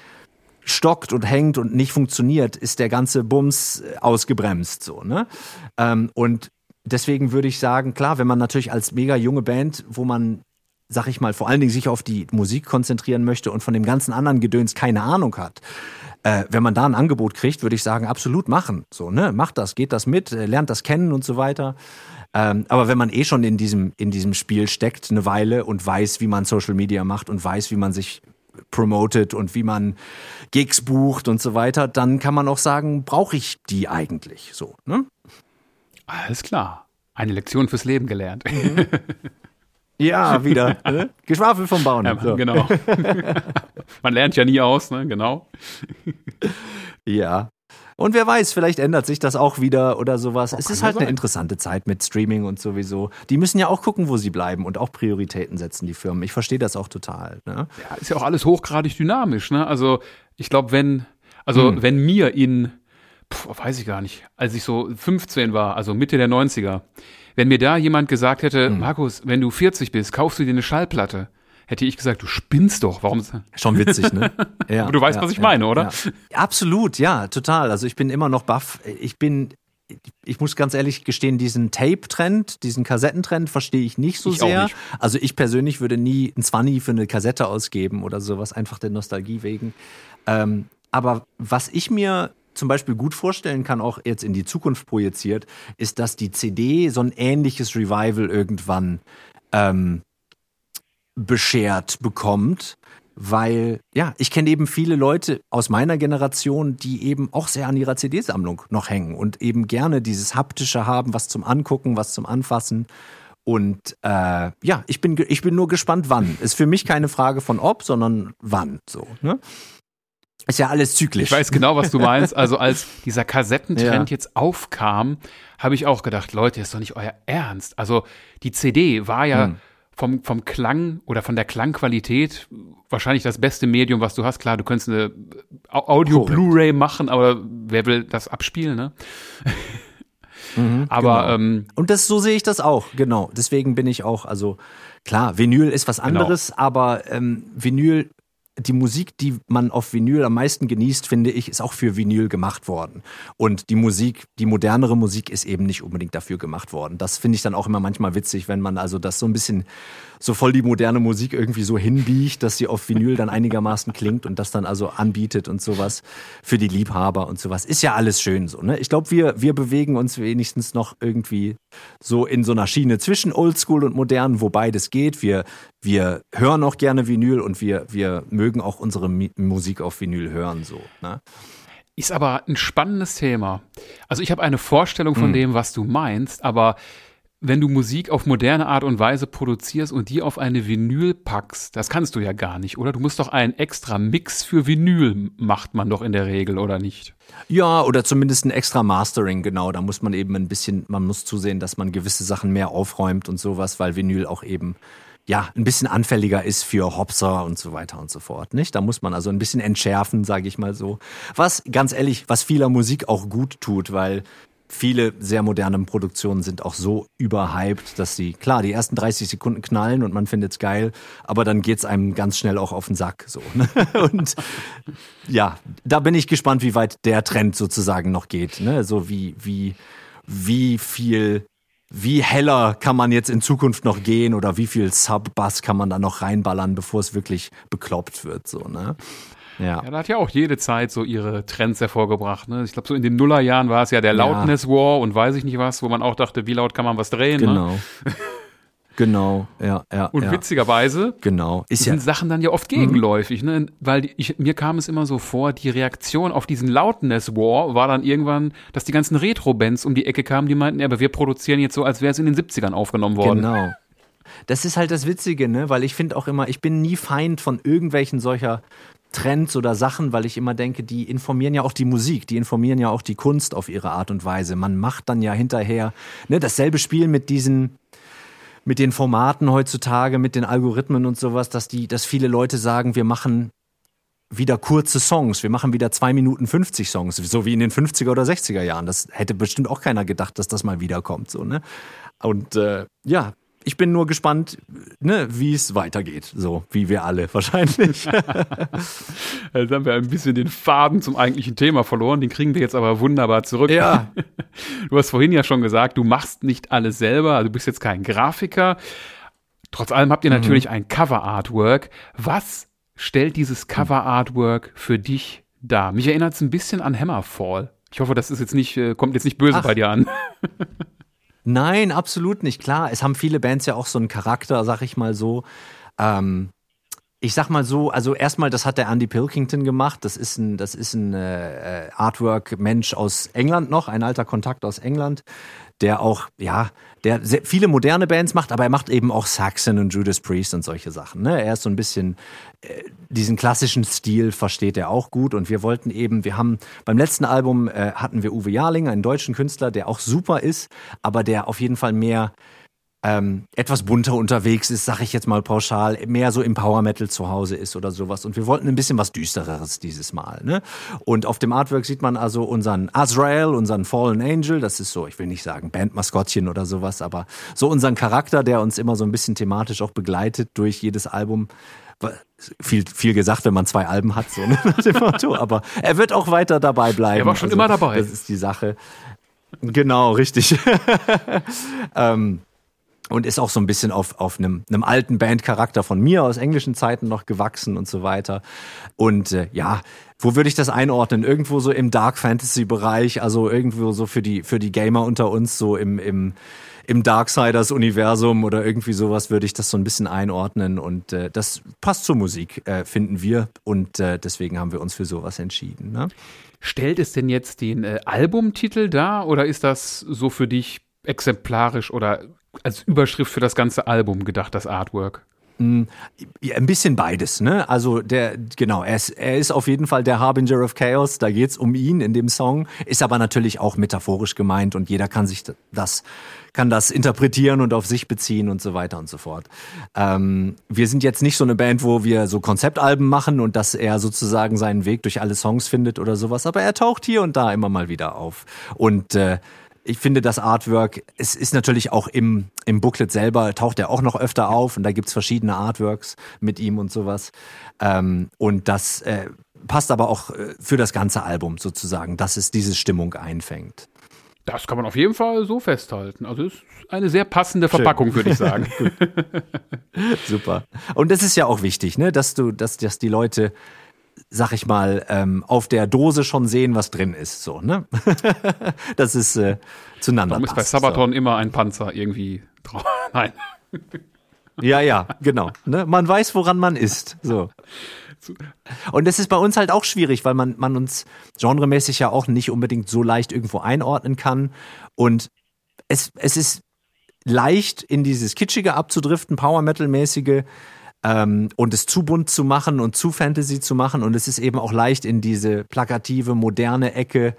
stockt und hängt und nicht funktioniert, ist der ganze Bums ausgebremst, so, ne? Und deswegen würde ich sagen, klar, wenn man natürlich als mega junge Band, wo man, sag ich mal, vor allen Dingen sich auf die Musik konzentrieren möchte und von dem ganzen anderen Gedöns keine Ahnung hat, wenn man da ein Angebot kriegt, würde ich sagen, absolut machen, so, ne? Macht das, geht das mit, lernt das kennen und so weiter. Aber wenn man schon in diesem Spiel steckt eine Weile und weiß, wie man Social Media macht und weiß, wie man sich promotet und wie man Gigs bucht und so weiter, dann kann man auch sagen, brauche ich die eigentlich so, ne? Alles klar. Eine Lektion fürs Leben gelernt. Ja, wieder. Ne? Geschwafel vom Bauen. Ja, so. Genau. Man lernt ja nie aus, ne? Genau. Ja. Und wer weiß, vielleicht ändert sich das auch wieder oder sowas. Oh, es ist halt eine interessante Zeit mit Streaming und sowieso. Die müssen ja auch gucken, wo sie bleiben und auch Prioritäten setzen, die Firmen. Ich verstehe das auch total. Ne? Ja, ist ja auch alles hochgradig dynamisch, ne? Also ich glaube, wenn mir weiß ich gar nicht, als ich so 15 war, also Mitte der 90er, wenn mir da jemand gesagt hätte, Markus, wenn du 40 bist, kaufst du dir eine Schallplatte, hätte ich gesagt, du spinnst doch. Warum? Schon witzig, ne? Ja, aber du weißt, was ich meine, oder? Ja. Absolut, ja, total. Also ich bin immer noch baff. Ich muss ganz ehrlich gestehen, diesen Tape-Trend, diesen Kassettentrend verstehe ich nicht so sehr. Auch nicht. Also ich persönlich würde nie ein 20 für eine Kassette ausgeben oder sowas, einfach der Nostalgie wegen. Aber was ich mir zum Beispiel gut vorstellen kann, auch jetzt in die Zukunft projiziert, ist, dass die CD so ein ähnliches Revival irgendwann beschert bekommt, weil, ja, ich kenne eben viele Leute aus meiner Generation, die eben auch sehr an ihrer CD-Sammlung noch hängen und eben gerne dieses Haptische haben, was zum Angucken, was zum Anfassen. Und ich bin nur gespannt, wann. Ist für mich keine Frage von ob, sondern wann. So, ne? Ist ja alles zyklisch. Ich weiß genau, was du meinst. Also als dieser Kassettentrend jetzt aufkam, habe ich auch gedacht, Leute, das ist doch nicht euer Ernst. Also die CD war ja vom Klang oder von der Klangqualität wahrscheinlich das beste Medium, was du hast. Klar, du könntest eine Audio-Blu-ray machen, aber wer will das abspielen, ne? Aber genau. Und so sehe ich das auch, genau. Deswegen bin ich auch, also klar, Vinyl ist was anderes, aber Vinyl die Musik, die man auf Vinyl am meisten genießt, finde ich, ist auch für Vinyl gemacht worden. Und die modernere Musik ist eben nicht unbedingt dafür gemacht worden. Das finde ich dann auch immer manchmal witzig, wenn man also das so ein bisschen so voll die moderne Musik irgendwie so hinbiegt, dass sie auf Vinyl dann einigermaßen klingt und das dann also anbietet und sowas für die Liebhaber und sowas. Ist ja alles schön so, ne? Ich glaube, wir bewegen uns wenigstens noch irgendwie so in so einer Schiene zwischen Oldschool und modern, wo beides geht. Wir hören auch gerne Vinyl und wir mögen auch unsere Musik auf Vinyl hören, so, ne? Ist aber ein spannendes Thema. Also ich habe eine Vorstellung von dem, was du meinst, aber wenn du Musik auf moderne Art und Weise produzierst und die auf eine Vinyl packst, das kannst du ja gar nicht, oder? Du musst doch einen extra Mix für Vinyl, macht man doch in der Regel, oder nicht? Ja, oder zumindest ein extra Mastering, genau. Da muss man eben man muss zusehen, dass man gewisse Sachen mehr aufräumt und sowas, weil Vinyl auch eben ja ein bisschen anfälliger ist für Hopser und so weiter und so fort, nicht? Da muss man also ein bisschen entschärfen, sage ich mal so. Was, ganz ehrlich, was vieler Musik auch gut tut, weil viele sehr moderne Produktionen sind auch so überhyped, dass sie, klar, die ersten 30 Sekunden knallen und man findet's geil, aber dann geht's einem ganz schnell auch auf den Sack, so, ne? Und ja, da bin ich gespannt, wie weit der Trend sozusagen noch geht, ne? So wie heller kann man jetzt in Zukunft noch gehen oder wie viel Sub-Bass kann man da noch reinballern, bevor es wirklich bekloppt wird, so, ne? Ja, da hat ja auch jede Zeit so ihre Trends hervorgebracht. Ne? Ich glaube, so in den Nullerjahren war es ja der Loudness War und weiß ich nicht was, wo man auch dachte, wie laut kann man was drehen. Genau. Ne? Genau, ja. Und witzigerweise sind Sachen dann ja oft gegenläufig, ne? Weil mir kam es immer so vor, die Reaktion auf diesen Loudness War war dann irgendwann, dass die ganzen Retro-Bands um die Ecke kamen, die meinten, ja, aber wir produzieren jetzt so, als wäre es in den 70ern aufgenommen worden. Genau. Das ist halt das Witzige, ne? Weil ich finde auch immer, ich bin nie Feind von irgendwelchen solcher Trends oder Sachen, weil ich immer denke, die informieren ja auch die Musik, die informieren ja auch die Kunst auf ihre Art und Weise. Man macht dann ja hinterher, ne, dasselbe Spiel mit den Formaten heutzutage, mit den Algorithmen und sowas, dass viele Leute sagen, wir machen wieder kurze Songs, wir machen wieder 2 Minuten 50 Songs, so wie in den 50er oder 60er Jahren. Das hätte bestimmt auch keiner gedacht, dass das mal wiederkommt, so, ne? Und ja, ich bin nur gespannt, ne, wie es weitergeht, so wie wir alle wahrscheinlich. Jetzt haben wir ein bisschen den Faden zum eigentlichen Thema verloren, den kriegen wir jetzt aber wunderbar zurück. Ja. Du hast vorhin ja schon gesagt, du machst nicht alles selber, also du bist jetzt kein Grafiker. Trotz allem habt ihr natürlich ein Cover-Artwork. Was stellt dieses Cover-Artwork für dich dar? Mich erinnert es ein bisschen an Hammerfall. Ich hoffe, das ist jetzt nicht, kommt jetzt nicht böse bei dir an. Nein, absolut nicht. Klar, es haben viele Bands ja auch so einen Charakter, sag ich mal so. Ich sag mal so, also erstmal, das hat der Andy Pilkington gemacht. Das ist ein Artwork-Mensch aus England noch, ein alter Kontakt aus England, der auch, ja, der sehr viele moderne Bands macht, aber er macht eben auch Saxon und Judas Priest und solche Sachen, ne? Er ist so ein bisschen, diesen klassischen Stil versteht er auch gut und wir haben beim letzten Album hatten wir Uwe Jarling, einen deutschen Künstler, der auch super ist, aber der auf jeden Fall mehr etwas bunter unterwegs ist, sag ich jetzt mal pauschal, mehr so im Power Metal zu Hause ist oder sowas. Und wir wollten ein bisschen was Düstereres dieses Mal, ne? Und auf dem Artwork sieht man also unseren Azrael, unseren Fallen Angel, das ist so, ich will nicht sagen Bandmaskottchen oder sowas, aber so unseren Charakter, der uns immer so ein bisschen thematisch auch begleitet durch jedes Album. Viel gesagt, wenn man 2 Alben hat, so, ne, nach dem Motto. Aber er wird auch weiter dabei bleiben. Er war schon immer dabei. Das ist die Sache. Genau, richtig. Und ist auch so ein bisschen auf einem alten Bandcharakter von mir aus englischen Zeiten noch gewachsen und so weiter. Und ja, wo würde ich das einordnen? Irgendwo so im Dark Fantasy Bereich, also irgendwo so für die Gamer unter uns, so im Darksiders Universum oder irgendwie sowas würde ich das so ein bisschen einordnen. Und das passt zur Musik, finden wir. Und deswegen haben wir uns für sowas entschieden, ne? Stellt es denn jetzt den Albumtitel dar oder ist das so für dich exemplarisch oder als Überschrift für das ganze Album gedacht, das Artwork? Ja, ein bisschen beides, ne? Also er ist auf jeden Fall der Harbinger of Chaos, da geht's um ihn in dem Song, ist aber natürlich auch metaphorisch gemeint und jeder kann das interpretieren und auf sich beziehen und so weiter und so fort. Wir sind jetzt nicht so eine Band, wo wir so Konzeptalben machen und dass er sozusagen seinen Weg durch alle Songs findet oder sowas, aber er taucht hier und da immer mal wieder auf. Und ich finde das Artwork, es ist natürlich auch im Booklet selber, taucht er auch noch öfter auf und da gibt's verschiedene Artworks mit ihm und sowas. Und das passt aber auch für das ganze Album sozusagen, dass es diese Stimmung einfängt. Das kann man auf jeden Fall so festhalten. Also es ist eine sehr passende Verpackung, würde ich sagen. Super. Und das ist ja auch wichtig, ne, dass die Leute, sag ich mal, auf der Dose schon sehen, was drin ist, so, ne? Das ist zueinander Darum ist bei Sabaton immer ein Panzer irgendwie drauf. Nein. Ja, genau. Ne? Man weiß, woran man ist. So. Und das ist bei uns halt auch schwierig, weil man uns genremäßig ja auch nicht unbedingt so leicht irgendwo einordnen kann. Und es ist leicht, in dieses Kitschige abzudriften, Power-Metal-mäßige, und es zu bunt zu machen und zu Fantasy zu machen. Und es ist eben auch leicht, in diese plakative, moderne Ecke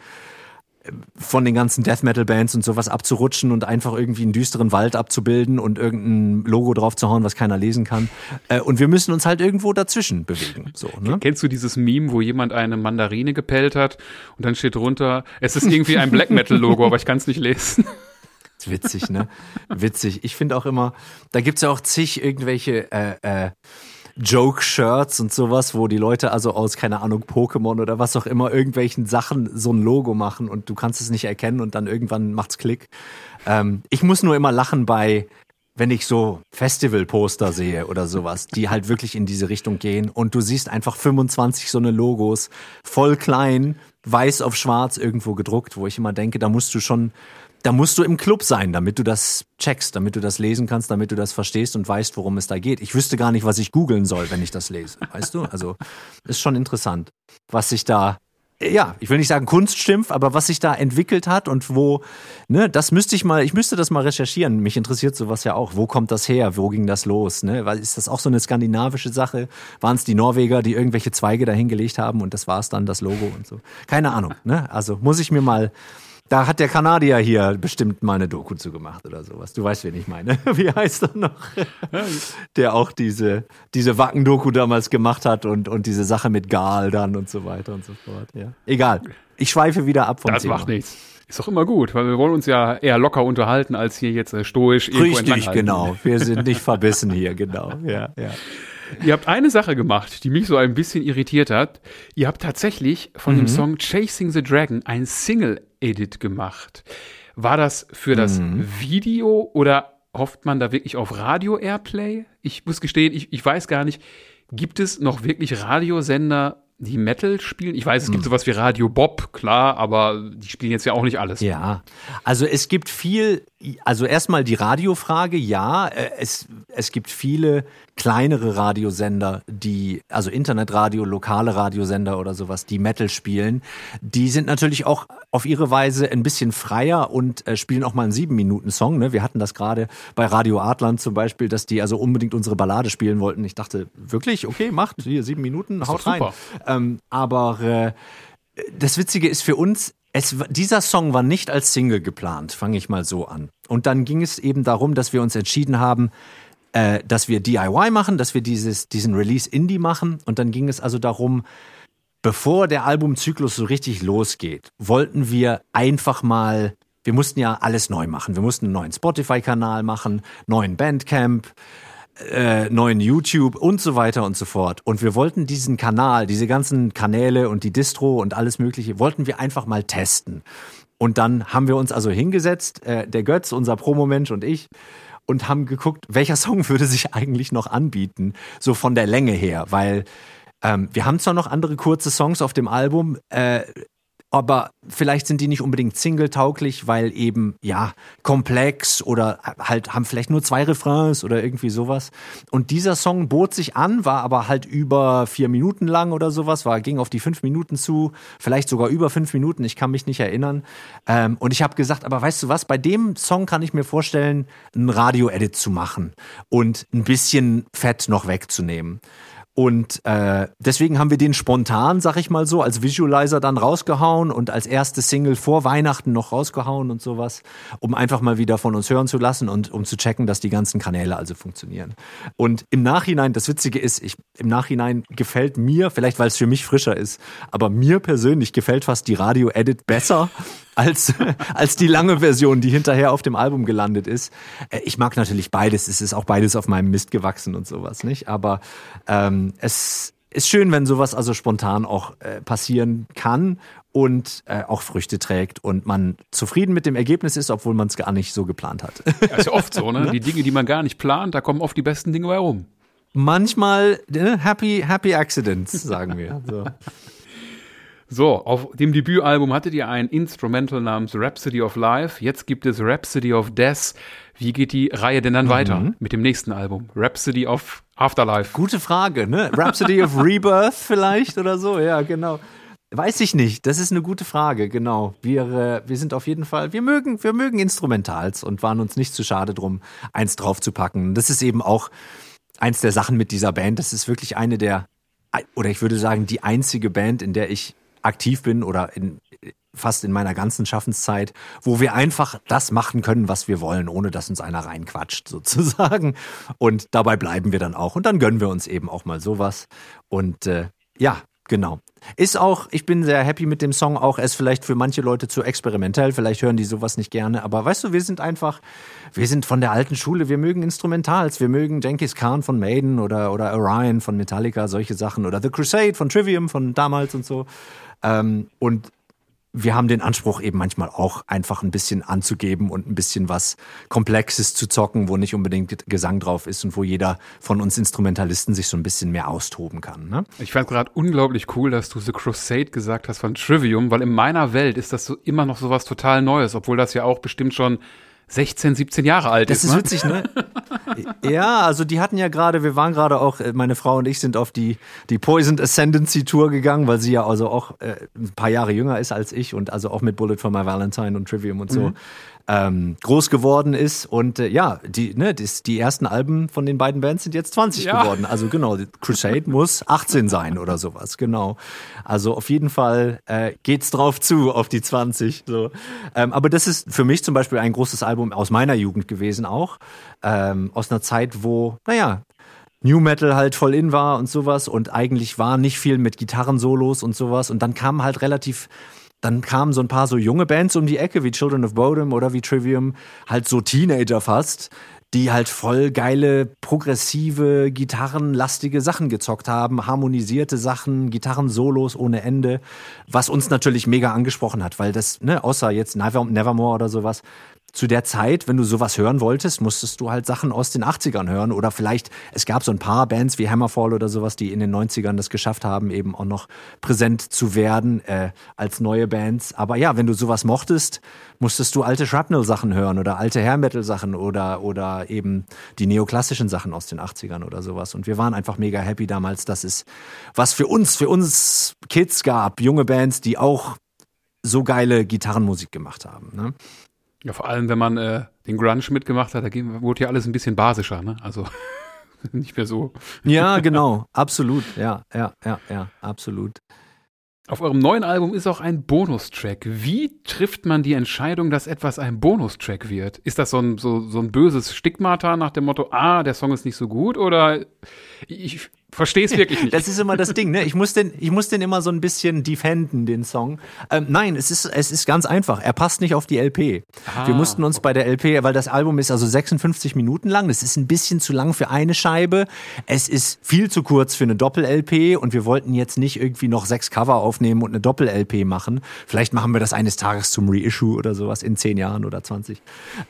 von den ganzen Death-Metal-Bands und sowas abzurutschen und einfach irgendwie einen düsteren Wald abzubilden und irgendein Logo drauf zu hauen, was keiner lesen kann. Und wir müssen uns halt irgendwo dazwischen bewegen. So, ne? Kennst du dieses Meme, wo jemand eine Mandarine gepellt hat und dann steht drunter, es ist irgendwie ein Black-Metal-Logo, aber ich kann es nicht lesen. Das ist witzig, ne? Witzig. Ich finde auch immer, da gibt's ja auch zig irgendwelche Joke-Shirts und sowas, wo die Leute also aus, keine Ahnung, Pokémon oder was auch immer, irgendwelchen Sachen so ein Logo machen und du kannst es nicht erkennen und dann irgendwann macht's Klick. Ich muss nur immer lachen wenn ich so Festival-Poster sehe oder sowas, die halt wirklich in diese Richtung gehen und du siehst einfach 25 so eine Logos, voll klein, weiß auf schwarz irgendwo gedruckt, wo ich immer denke, da musst du im Club sein, damit du das checkst, damit du das lesen kannst, damit du das verstehst und weißt, worum es da geht. Ich wüsste gar nicht, was ich googeln soll, wenn ich das lese, weißt du? Also ist schon interessant, was sich da, ja, ich will nicht sagen Kunststimpf, aber was sich da entwickelt hat und wo, ne, ich müsste das mal recherchieren. Mich interessiert sowas ja auch. Wo kommt das her? Wo ging das los? Ne? Weil ist das auch so eine skandinavische Sache? Waren es die Norweger, die irgendwelche Zweige da hingelegt haben und das war es dann, das Logo und so? Keine Ahnung, ne? Also muss ich mir mal. Da hat der Kanadier hier bestimmt mal eine Doku zu gemacht oder sowas. Du weißt, wen ich meine. Wie heißt er noch? Der auch diese Wacken-Doku damals gemacht hat und diese Sache mit Gal dann und so weiter und so fort. Ja. Egal. Ich schweife wieder ab vom Thema. Das macht nichts. Ist doch immer gut, weil wir wollen uns ja eher locker unterhalten, als hier jetzt stoisch irgendwo Richtig, genau. Wir sind nicht verbissen hier, genau. Ja. Ihr habt eine Sache gemacht, die mich so ein bisschen irritiert hat. Ihr habt tatsächlich von dem Song Chasing the Dragon ein Single-Edit gemacht. War das für das Video oder hofft man da wirklich auf Radio-Airplay? Ich muss gestehen, ich weiß gar nicht, gibt es noch wirklich Radiosender, die Metal spielen? Ich weiß, es gibt sowas wie Radio Bob, klar, aber die spielen jetzt ja auch nicht alles. Ja, also es gibt also erstmal die Radiofrage, ja, es gibt viele kleinere Radiosender, also Internetradio, lokale Radiosender oder sowas, die Metal spielen. Die sind natürlich auch auf ihre Weise ein bisschen freier und spielen auch mal einen 7-Minuten-Song. Ne? Wir hatten das gerade bei Radio Adland zum Beispiel, dass die also unbedingt unsere Ballade spielen wollten. Ich dachte, wirklich? Okay, macht hier 7 Minuten, haut rein. Aber das Witzige ist für uns, dieser Song war nicht als Single geplant, fange ich mal so an. Und dann ging es eben darum, dass wir uns entschieden haben, dass wir DIY machen, dass wir diesen Release Indie machen. Und dann ging es also darum, bevor der Albumzyklus so richtig losgeht, wollten wir einfach mal, wir mussten ja alles neu machen. Wir mussten einen neuen Spotify-Kanal machen, neuen Bandcamp, neuen YouTube und so weiter und so fort. Und wir wollten diesen Kanal, diese ganzen Kanäle und die Distro und alles Mögliche, wollten wir einfach mal testen. Und dann haben wir uns also hingesetzt, der Götz, unser Promomensch und ich, und haben geguckt, welcher Song würde sich eigentlich noch anbieten, so von der Länge her. Weil wir haben zwar noch andere kurze Songs auf dem Album, aber vielleicht sind die nicht unbedingt single-tauglich, weil eben, ja, komplex oder halt haben vielleicht nur 2 Refrains oder irgendwie sowas. Und dieser Song bot sich an, war aber halt über 4 Minuten lang oder sowas, ging auf die 5 Minuten zu, vielleicht sogar über 5 Minuten, ich kann mich nicht erinnern. Und ich habe gesagt, aber weißt du was, bei dem Song kann ich mir vorstellen, einen Radio-Edit zu machen und ein bisschen Fett noch wegzunehmen. Und deswegen haben wir den spontan, sag ich mal so, als Visualizer dann rausgehauen und als erste Single vor Weihnachten noch rausgehauen und sowas, um einfach mal wieder von uns hören zu lassen und um zu checken, dass die ganzen Kanäle also funktionieren. Und im Nachhinein, das Witzige ist, im Nachhinein gefällt mir, vielleicht weil es für mich frischer ist, aber mir persönlich gefällt fast die Radio-Edit besser als die lange Version, die hinterher auf dem Album gelandet ist. Ich mag natürlich beides. Es ist auch beides auf meinem Mist gewachsen und sowas, nicht? Aber es ist schön, wenn sowas also spontan auch passieren kann und auch Früchte trägt und man zufrieden mit dem Ergebnis ist, obwohl man es gar nicht so geplant hat. Ja, ist ja oft so, ne? Die Dinge, die man gar nicht plant, da kommen oft die besten Dinge bei rum. Manchmal happy accidents, sagen wir. So, auf dem Debütalbum hattet ihr ein Instrumental namens Rhapsody of Life. Jetzt gibt es Rhapsody of Death. Wie geht die Reihe denn dann weiter mit dem nächsten Album? Rhapsody of Afterlife. Gute Frage, ne? Rhapsody of Rebirth vielleicht oder so? Ja, genau. Weiß ich nicht. Das ist eine gute Frage, genau. Wir sind auf jeden Fall, wir mögen Instrumentals und waren uns nicht zu schade drum, eins draufzupacken. Das ist eben auch eins der Sachen mit dieser Band. Das ist wirklich oder ich würde sagen, die einzige Band, in der ich aktiv bin oder fast in meiner ganzen Schaffenszeit, wo wir einfach das machen können, was wir wollen, ohne dass uns einer reinquatscht sozusagen. Und dabei bleiben wir dann auch. Und dann gönnen wir uns eben auch mal sowas. Und ja, genau. Ist auch, ich bin sehr happy mit dem Song auch. Er ist vielleicht für manche Leute zu experimentell. Vielleicht hören die sowas nicht gerne. Aber weißt du, wir sind von der alten Schule. Wir mögen Instrumentals. Wir mögen Genghis Khan von Maiden oder Orion von Metallica, solche Sachen. Oder The Crusade von Trivium von damals und so. Und wir haben den Anspruch eben manchmal auch einfach ein bisschen anzugeben und ein bisschen was Komplexes zu zocken, wo nicht unbedingt Gesang drauf ist und wo jeder von uns Instrumentalisten sich so ein bisschen mehr austoben kann. Ne? Ich fand gerade unglaublich cool, dass du The Crusade gesagt hast von Trivium, weil in meiner Welt ist das so immer noch sowas total Neues, obwohl das ja auch bestimmt schon 16, 17 Jahre alt ist. Das ist witzig, ne? Ja, also die hatten ja gerade, wir waren gerade auch, meine Frau und ich sind auf die Poisoned Ascendancy Tour gegangen, weil sie ja also auch ein paar Jahre jünger ist als ich und also auch mit Bullet for My Valentine und Trivium und so groß geworden ist. Und ja, die ersten Alben von den beiden Bands sind jetzt 20 geworden. Also genau, Crusade muss 18 sein oder sowas, genau. Also auf jeden Fall geht's drauf zu, auf die 20. So. Aber das ist für mich zum Beispiel ein großes Album aus meiner Jugend gewesen auch. Aus einer Zeit, wo, New Metal halt voll in war und sowas und eigentlich war nicht viel mit Gitarrensolos und sowas und dann kamen so ein paar so junge Bands um die Ecke, wie Children of Bodom oder wie Trivium, halt so Teenager fast, die halt voll geile, progressive, gitarrenlastige Sachen gezockt haben, harmonisierte Sachen, Gitarrensolos ohne Ende, was uns natürlich mega angesprochen hat, weil das, außer jetzt Nevermore oder sowas, zu der Zeit, wenn du sowas hören wolltest, musstest du halt Sachen aus den 80ern hören oder vielleicht, es gab so ein paar Bands wie Hammerfall oder sowas, die in den 90ern das geschafft haben, eben auch noch präsent zu werden als neue Bands. Aber ja, wenn du sowas mochtest, musstest du alte Shrapnel-Sachen hören oder alte Hair-Metal-Sachen oder eben die neoklassischen Sachen aus den 80ern oder sowas. Und wir waren einfach mega happy damals, dass es was für uns Kids gab, junge Bands, die auch so geile Gitarrenmusik gemacht haben, ne? Ja, vor allem, wenn man den Grunge mitgemacht hat, da wurde ja alles ein bisschen basischer, ne? Also nicht mehr so. Ja, genau, absolut, ja, absolut. Auf eurem neuen Album ist auch ein Bonustrack. Wie trifft man die Entscheidung, dass etwas ein Bonustrack wird? Ist das so ein böses Stigmata nach dem Motto, der Song ist nicht so gut? Oder ich verstehe es wirklich nicht. Das ist immer das Ding, ne? Ich muss den immer so ein bisschen defenden, den Song. Nein, es ist ganz einfach. Er passt nicht auf die LP. Wir mussten uns bei der LP, weil das Album ist also 56 Minuten lang. Das ist ein bisschen zu lang für eine Scheibe. Es ist viel zu kurz für eine Doppel-LP und wir wollten jetzt nicht irgendwie noch 6 Cover aufnehmen und eine Doppel-LP machen. Vielleicht machen wir das eines Tages zum Reissue oder sowas in 10 Jahren oder 20.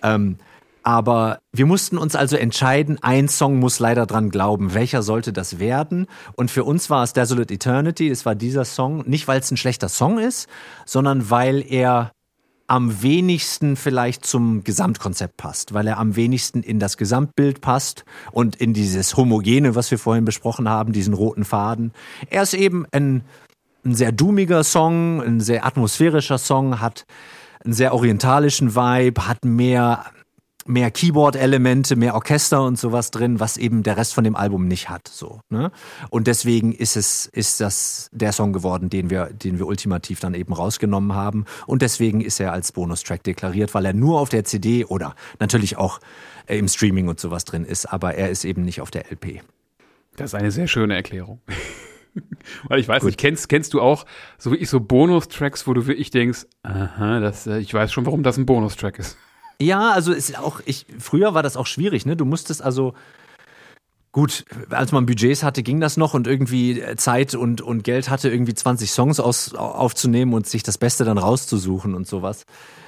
Aber wir mussten uns also entscheiden, ein Song muss leider dran glauben. Welcher sollte das werden? Und für uns war es Desolate Eternity. Es war dieser Song, nicht weil es ein schlechter Song ist, sondern weil er am wenigsten vielleicht zum Gesamtkonzept passt, weil er am wenigsten in das Gesamtbild passt und in dieses Homogene, was wir vorhin besprochen haben, diesen roten Faden. Er ist eben ein sehr doomiger Song, ein sehr atmosphärischer Song, hat einen sehr orientalischen Vibe, hat mehr Keyboard-Elemente, mehr Orchester und sowas drin, was eben der Rest von dem Album nicht hat, so, ne? Und deswegen ist das der Song geworden, den wir ultimativ dann eben rausgenommen haben. Und deswegen ist er als Bonustrack deklariert, weil er nur auf der CD oder natürlich auch im Streaming und sowas drin ist, aber er ist eben nicht auf der LP. Das ist eine sehr schöne Erklärung. Weil ich weiß nicht, kennst du auch so wirklich so Bonustracks, wo du wirklich denkst, aha, ich weiß schon, warum das ein Bonustrack ist. Ja, also ist auch, früher war das auch schwierig, ne? Du musstest also, gut, als man Budgets hatte, ging das noch und irgendwie Zeit und Geld hatte, irgendwie 20 Songs aufzunehmen und sich das Beste dann rauszusuchen und sowas.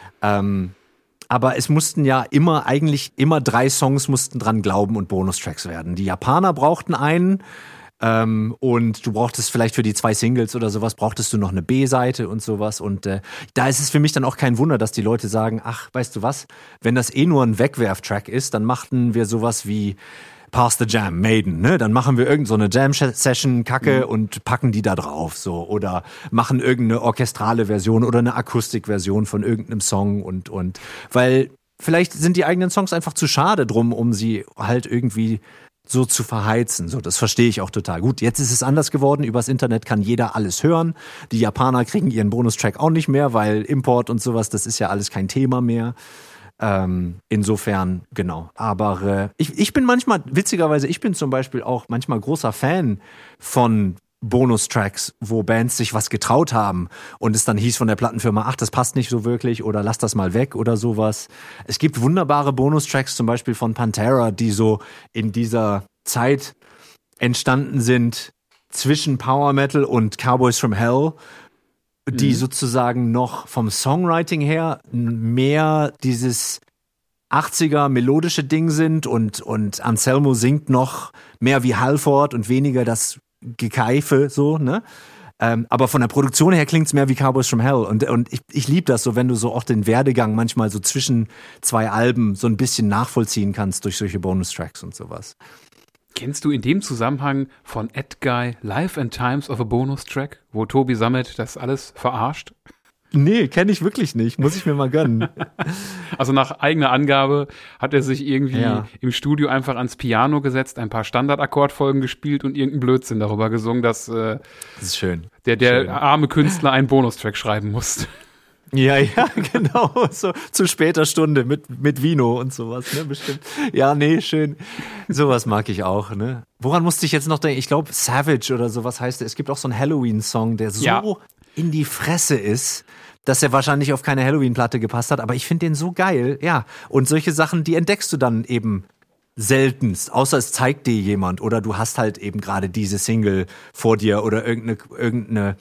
Aber es mussten ja eigentlich immer 3 Songs mussten dran glauben und Bonustracks werden. Die Japaner brauchten einen, und du brauchtest vielleicht für die 2 Singles oder sowas, brauchtest du noch eine B-Seite und sowas. Und da ist es für mich dann auch kein Wunder, dass die Leute sagen, ach, weißt du was, wenn das nur ein Wegwerf-Track ist, dann machten wir sowas wie Pass the Jam, Maiden, ne? Dann machen wir so eine Jam-Session-Kacke und packen die da drauf, so. Oder machen irgendeine orchestrale Version oder eine Akustikversion von irgendeinem Song und. Weil vielleicht sind die eigenen Songs einfach zu schade drum, um sie halt irgendwie so zu verheizen. So, das verstehe ich auch total. Gut, jetzt ist es anders geworden. Übers Internet kann jeder alles hören. Die Japaner kriegen ihren Bonustrack auch nicht mehr, weil Import und sowas, das ist ja alles kein Thema mehr. Insofern, genau. Aber ich bin manchmal, witzigerweise, ich bin zum Beispiel auch manchmal großer Fan von Bonustracks, wo Bands sich was getraut haben und es dann hieß von der Plattenfirma, ach, das passt nicht so wirklich oder lass das mal weg oder sowas. Es gibt wunderbare Bonustracks, zum Beispiel von Pantera, die so in dieser Zeit entstanden sind zwischen Power Metal und Cowboys from Hell, die sozusagen noch vom Songwriting her mehr dieses 80er melodische Ding sind und Anselmo singt noch mehr wie Halford und weniger das Gekeife, so, ne? Aber von der Produktion her klingt's mehr wie Cowboys from Hell und ich liebe das so, wenn du so auch den Werdegang manchmal so zwischen 2 Alben so ein bisschen nachvollziehen kannst durch solche Bonustracks und sowas. Kennst du in dem Zusammenhang von Edguy Life and Times of a Bonus Track, wo Tobi Sammet das alles verarscht? Nee, kenne ich wirklich nicht. Muss ich mir mal gönnen. Also nach eigener Angabe hat er sich irgendwie im Studio einfach ans Piano gesetzt, ein paar Standardakkordfolgen gespielt und irgendeinen Blödsinn darüber gesungen, dass das ist schön. Der arme Künstler einen Bonustrack schreiben musste. Ja, genau, so zu später Stunde mit Vino und sowas, ne, bestimmt. Ja, nee, schön. Sowas mag ich auch, ne. Woran musste ich jetzt noch denken? Ich glaube, Savage oder sowas heißt er. Es gibt auch so einen Halloween-Song, der so in die Fresse ist, dass er wahrscheinlich auf keine Halloween-Platte gepasst hat, aber ich finde den so geil, ja. Und solche Sachen, die entdeckst du dann eben seltenst, außer es zeigt dir jemand oder du hast halt eben gerade diese Single vor dir oder irgendeine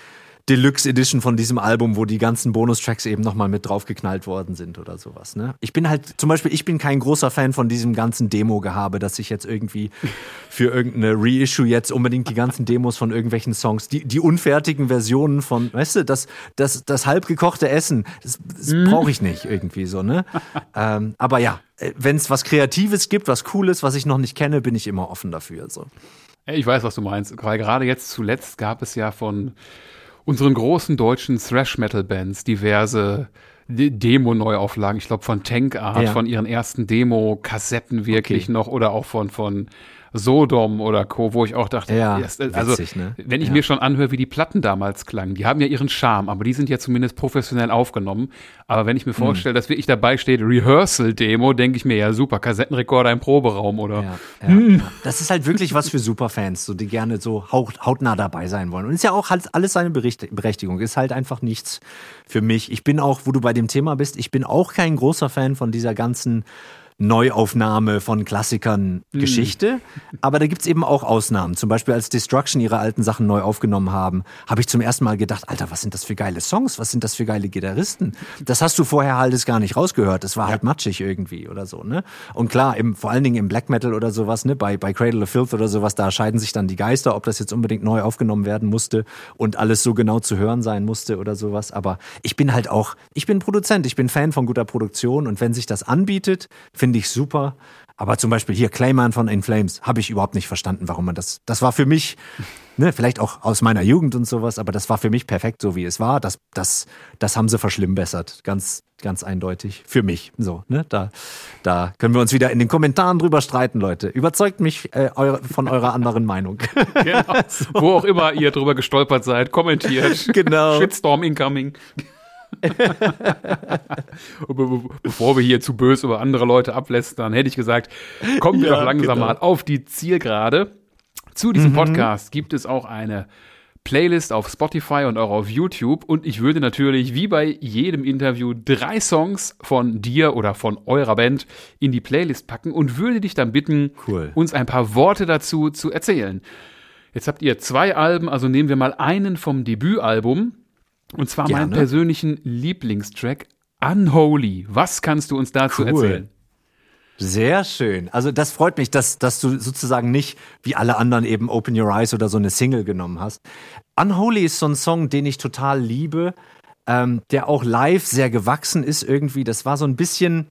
Deluxe Edition von diesem Album, wo die ganzen Bonustracks eben nochmal mit draufgeknallt worden sind oder sowas, ne? Ich bin kein großer Fan von diesem ganzen Demo-Gehabe, dass ich jetzt irgendwie für irgendeine Reissue jetzt unbedingt die ganzen Demos von irgendwelchen Songs, die unfertigen Versionen von, weißt du, das halbgekochte Essen, das brauche ich nicht irgendwie so, ne? Aber ja, wenn es was Kreatives gibt, was Cooles, was ich noch nicht kenne, bin ich immer offen dafür, so. Ich weiß, was du meinst, weil gerade jetzt zuletzt gab es ja von unseren großen deutschen Thrash-Metal-Bands diverse Demo-Neuauflagen. Ich glaube von Tankard, von ihren ersten Demo-Kassetten wirklich noch oder auch von Sodom oder Co., wo ich auch dachte, witzig, ne? Wenn ich mir schon anhöre, wie die Platten damals klangen, die haben ja ihren Charme, aber die sind ja zumindest professionell aufgenommen. Aber wenn ich mir vorstelle, dass wirklich dabei steht Rehearsal-Demo, denke ich mir, ja super, Kassettenrekorder im Proberaum oder. Ja. Das ist halt wirklich was für Superfans, so die gerne so hautnah dabei sein wollen. Und ist ja auch halt alles seine Berechtigung, ist halt einfach nichts für mich. Ich bin auch, wo du bei dem Thema bist, ich bin auch kein großer Fan von dieser ganzen Neuaufnahme von Klassikern Geschichte, aber da gibt's eben auch Ausnahmen. Zum Beispiel als Destruction ihre alten Sachen neu aufgenommen haben, habe ich zum ersten Mal gedacht, Alter, was sind das für geile Songs, was sind das für geile Gitarristen? Das hast du vorher halt gar nicht rausgehört, das war halt matschig irgendwie oder so, ne? Und klar, vor allen Dingen im Black Metal oder sowas, ne, bei Cradle of Filth oder sowas, da scheiden sich dann die Geister, ob das jetzt unbedingt neu aufgenommen werden musste und alles so genau zu hören sein musste oder sowas, aber ich bin Produzent, ich bin Fan von guter Produktion und wenn sich das anbietet, finde ich super. Aber zum Beispiel hier Clayman von In Flames habe ich überhaupt nicht verstanden, warum man das war für mich, ne, vielleicht auch aus meiner Jugend und sowas, aber das war für mich perfekt, so wie es war. Das haben sie verschlimmbessert. Ganz, ganz eindeutig. Für mich. So, ne, da können wir uns wieder in den Kommentaren drüber streiten, Leute. Überzeugt mich von eurer anderen Meinung. Genau. So. Wo auch immer ihr drüber gestolpert seid, kommentiert. Genau. Shitstorm incoming. Bevor wir hier zu böse über andere Leute ablästern, hätte ich gesagt, kommen wir doch langsam mal auf die Zielgerade. Zu diesem Podcast gibt es auch eine Playlist auf Spotify und auch auf YouTube. Und ich würde natürlich, wie bei jedem Interview, 3 Songs von dir oder von eurer Band in die Playlist packen und würde dich dann bitten, uns ein paar Worte dazu zu erzählen. Jetzt habt ihr 2 Alben, also nehmen wir mal einen vom Debütalbum. Und zwar meinen persönlichen Lieblingstrack, Unholy. Was kannst du uns dazu erzählen? Sehr schön. Also das freut mich, dass du sozusagen nicht wie alle anderen eben Open Your Eyes oder so eine Single genommen hast. Unholy ist so ein Song, den ich total liebe, der auch live sehr gewachsen ist irgendwie. Das war so ein bisschen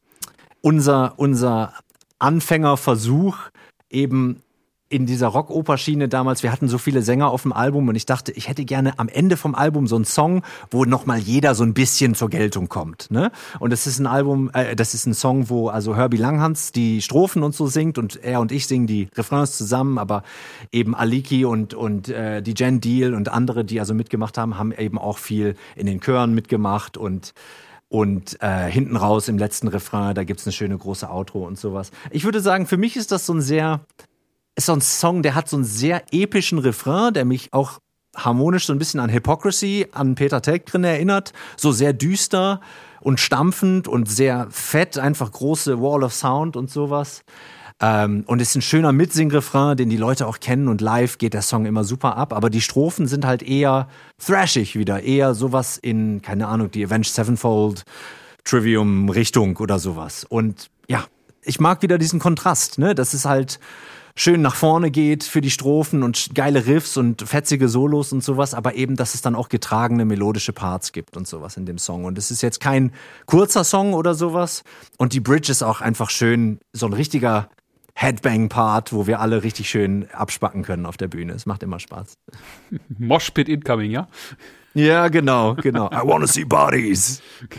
unser Anfängerversuch eben in dieser Rock-Oper-Schiene damals. Wir hatten so viele Sänger auf dem Album und ich dachte, ich hätte gerne am Ende vom Album so einen Song, wo nochmal jeder so ein bisschen zur Geltung kommt. Ne? Und das ist ein Song, wo also Herbie Langhans die Strophen und so singt und er und ich singen die Refrains zusammen, aber eben Aliki und die Jen Deal und andere, die also mitgemacht haben, haben eben auch viel in den Chören mitgemacht und hinten raus im letzten Refrain, da gibt's eine schöne große Outro und sowas. Ich würde sagen, für mich ist das so ein Song, der hat so einen sehr epischen Refrain, der mich auch harmonisch so ein bisschen an Hypocrisy, an Peter Tägtgren erinnert. So sehr düster und stampfend und sehr fett, einfach große Wall of Sound und sowas. Und ist ein schöner Mitsing-Refrain, den die Leute auch kennen und live geht der Song immer super ab. Aber die Strophen sind halt eher thrashig wieder, eher sowas in, keine Ahnung, die Avenged Sevenfold Trivium-Richtung oder sowas. Und ja, ich mag wieder diesen Kontrast, ne? Das ist halt schön nach vorne geht für die Strophen und geile Riffs und fetzige Solos und sowas, aber eben, dass es dann auch getragene melodische Parts gibt und sowas in dem Song. Und es ist jetzt kein kurzer Song oder sowas. Und die Bridge ist auch einfach schön, so ein richtiger Headbang-Part, wo wir alle richtig schön abspacken können auf der Bühne. Es macht immer Spaß. Moshpit incoming, ja? Ja, genau. I wanna see bodies.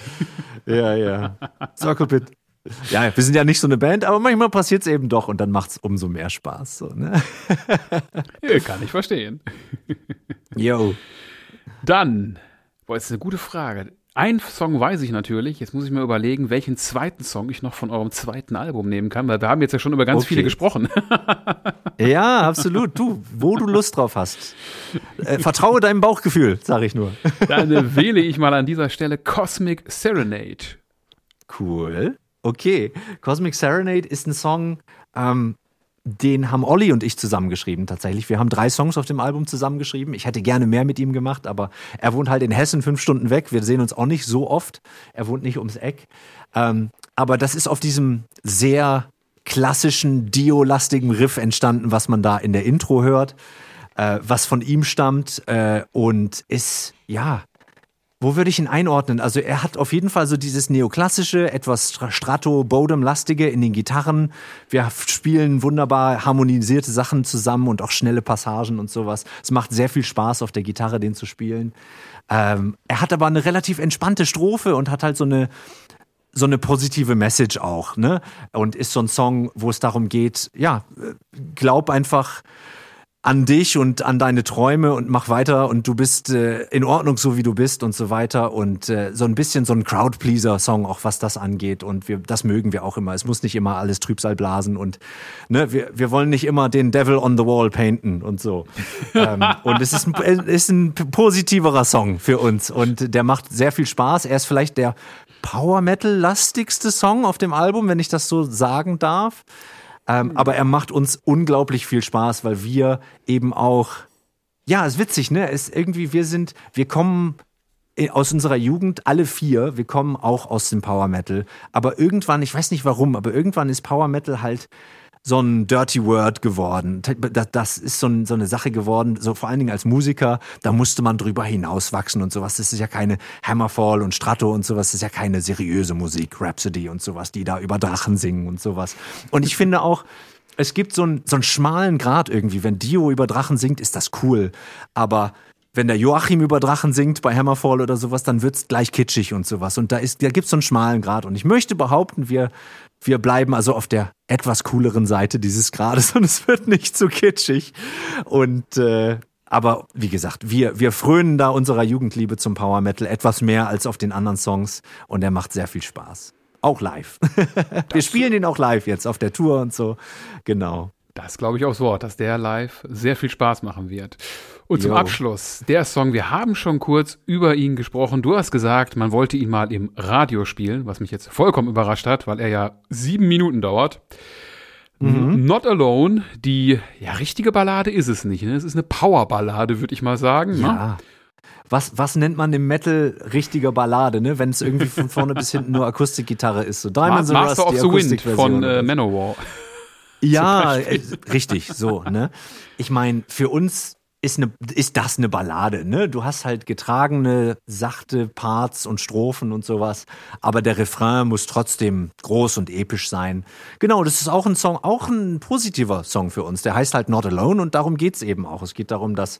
Ja. Circle Pit. Ja, wir sind ja nicht so eine Band, aber manchmal passiert es eben doch und dann macht es umso mehr Spaß. So, ne? Ja, kann ich verstehen. Yo. Dann, das ist eine gute Frage. Ein Song weiß ich natürlich, jetzt muss ich mir überlegen, welchen zweiten Song ich noch von eurem zweiten Album nehmen kann, weil wir haben jetzt ja schon über ganz viele gesprochen. Ja, absolut. Du, wo du Lust drauf hast. Vertraue deinem Bauchgefühl, sage ich nur. Dann wähle ich mal an dieser Stelle Cosmic Serenade. Cool. Okay, Cosmic Serenade ist ein Song, den haben Olli und ich zusammengeschrieben tatsächlich. Wir haben 3 Songs auf dem Album zusammengeschrieben. Ich hätte gerne mehr mit ihm gemacht, aber er wohnt halt in Hessen 5 Stunden weg. Wir sehen uns auch nicht so oft. Er wohnt nicht ums Eck. Aber das ist auf diesem sehr klassischen, Dio-lastigen Riff entstanden, was man da in der Intro hört, was von ihm stammt und ist, ja... Wo würde ich ihn einordnen? Also er hat auf jeden Fall so dieses neoklassische, etwas Strato-Bodum-lastige in den Gitarren. Wir spielen wunderbar harmonisierte Sachen zusammen und auch schnelle Passagen und sowas. Es macht sehr viel Spaß, auf der Gitarre den zu spielen. Er hat aber eine relativ entspannte Strophe und hat halt so eine positive Message auch, ne? Und ist so ein Song, wo es darum geht, ja, glaub einfach an dich und an deine Träume und mach weiter und du bist in Ordnung, so wie du bist und so weiter und so ein bisschen so ein Crowdpleaser-Song auch, was das angeht und das mögen wir auch immer. Es muss nicht immer alles Trübsal blasen und ne, wir wollen nicht immer den Devil on the Wall painten und so. Und es ist ein positiverer Song für uns und der macht sehr viel Spaß. Er ist vielleicht der Power-Metal-lastigste Song auf dem Album, wenn ich das so sagen darf. Aber er macht uns unglaublich viel Spaß, weil wir eben auch, ja, ist witzig, ne? Wir kommen aus unserer Jugend, alle 4, wir kommen auch aus dem Power Metal. Aber irgendwann, ich weiß nicht warum, aber irgendwann ist Power Metal halt so ein Dirty Word geworden. Das ist so eine Sache geworden, so vor allen Dingen als Musiker, da musste man drüber hinauswachsen und sowas. Das ist ja keine Hammerfall und Strato und sowas, das ist ja keine seriöse Musik, Rhapsody und sowas, die da über Drachen singen und sowas. Und ich finde auch, es gibt so einen schmalen Grat irgendwie. Wenn Dio über Drachen singt, ist das cool. Aber wenn der Joachim über Drachen singt bei Hammerfall oder sowas, dann wird's gleich kitschig und sowas. Und da gibt's so einen schmalen Grat. Und ich möchte behaupten, wir bleiben also auf der etwas cooleren Seite dieses Grades und es wird nicht so kitschig. Und aber wie gesagt, wir frönen da unserer Jugendliebe zum Power Metal etwas mehr als auf den anderen Songs und er macht sehr viel Spaß. Auch live. Wir spielen ihn auch live jetzt auf der Tour und so. Genau. Das glaube ich aufs Wort, dass der live sehr viel Spaß machen wird. Und zum Abschluss, der Song, wir haben schon kurz über ihn gesprochen. Du hast gesagt, man wollte ihn mal im Radio spielen, was mich jetzt vollkommen überrascht hat, weil er ja 7 Minuten dauert. Not Alone, die richtige Ballade ist es nicht. Ne? Es ist eine Powerballade, würde ich mal sagen. Ja. Ne? Was nennt man im Metal richtiger Ballade, ne? Wenn es irgendwie von vorne bis hinten nur Akustikgitarre ist. So Diamonds and Rust, Master of die the Wind von Akustikversion. Manowar. Ja, richtig, so, ne? Ich meine, für uns ist das eine Ballade, ne? Du hast halt getragene, sachte Parts und Strophen und sowas, aber der Refrain muss trotzdem groß und episch sein. Genau, das ist auch ein Song, auch ein positiver Song für uns. Der heißt halt Not Alone und darum geht's eben auch. Es geht darum, dass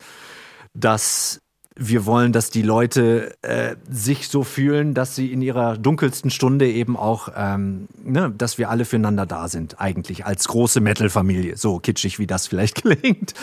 wir wollen, dass die Leute sich so fühlen, dass sie in ihrer dunkelsten Stunde eben auch, dass wir alle füreinander da sind, eigentlich als große Metal-Familie. So kitschig, wie das vielleicht klingt.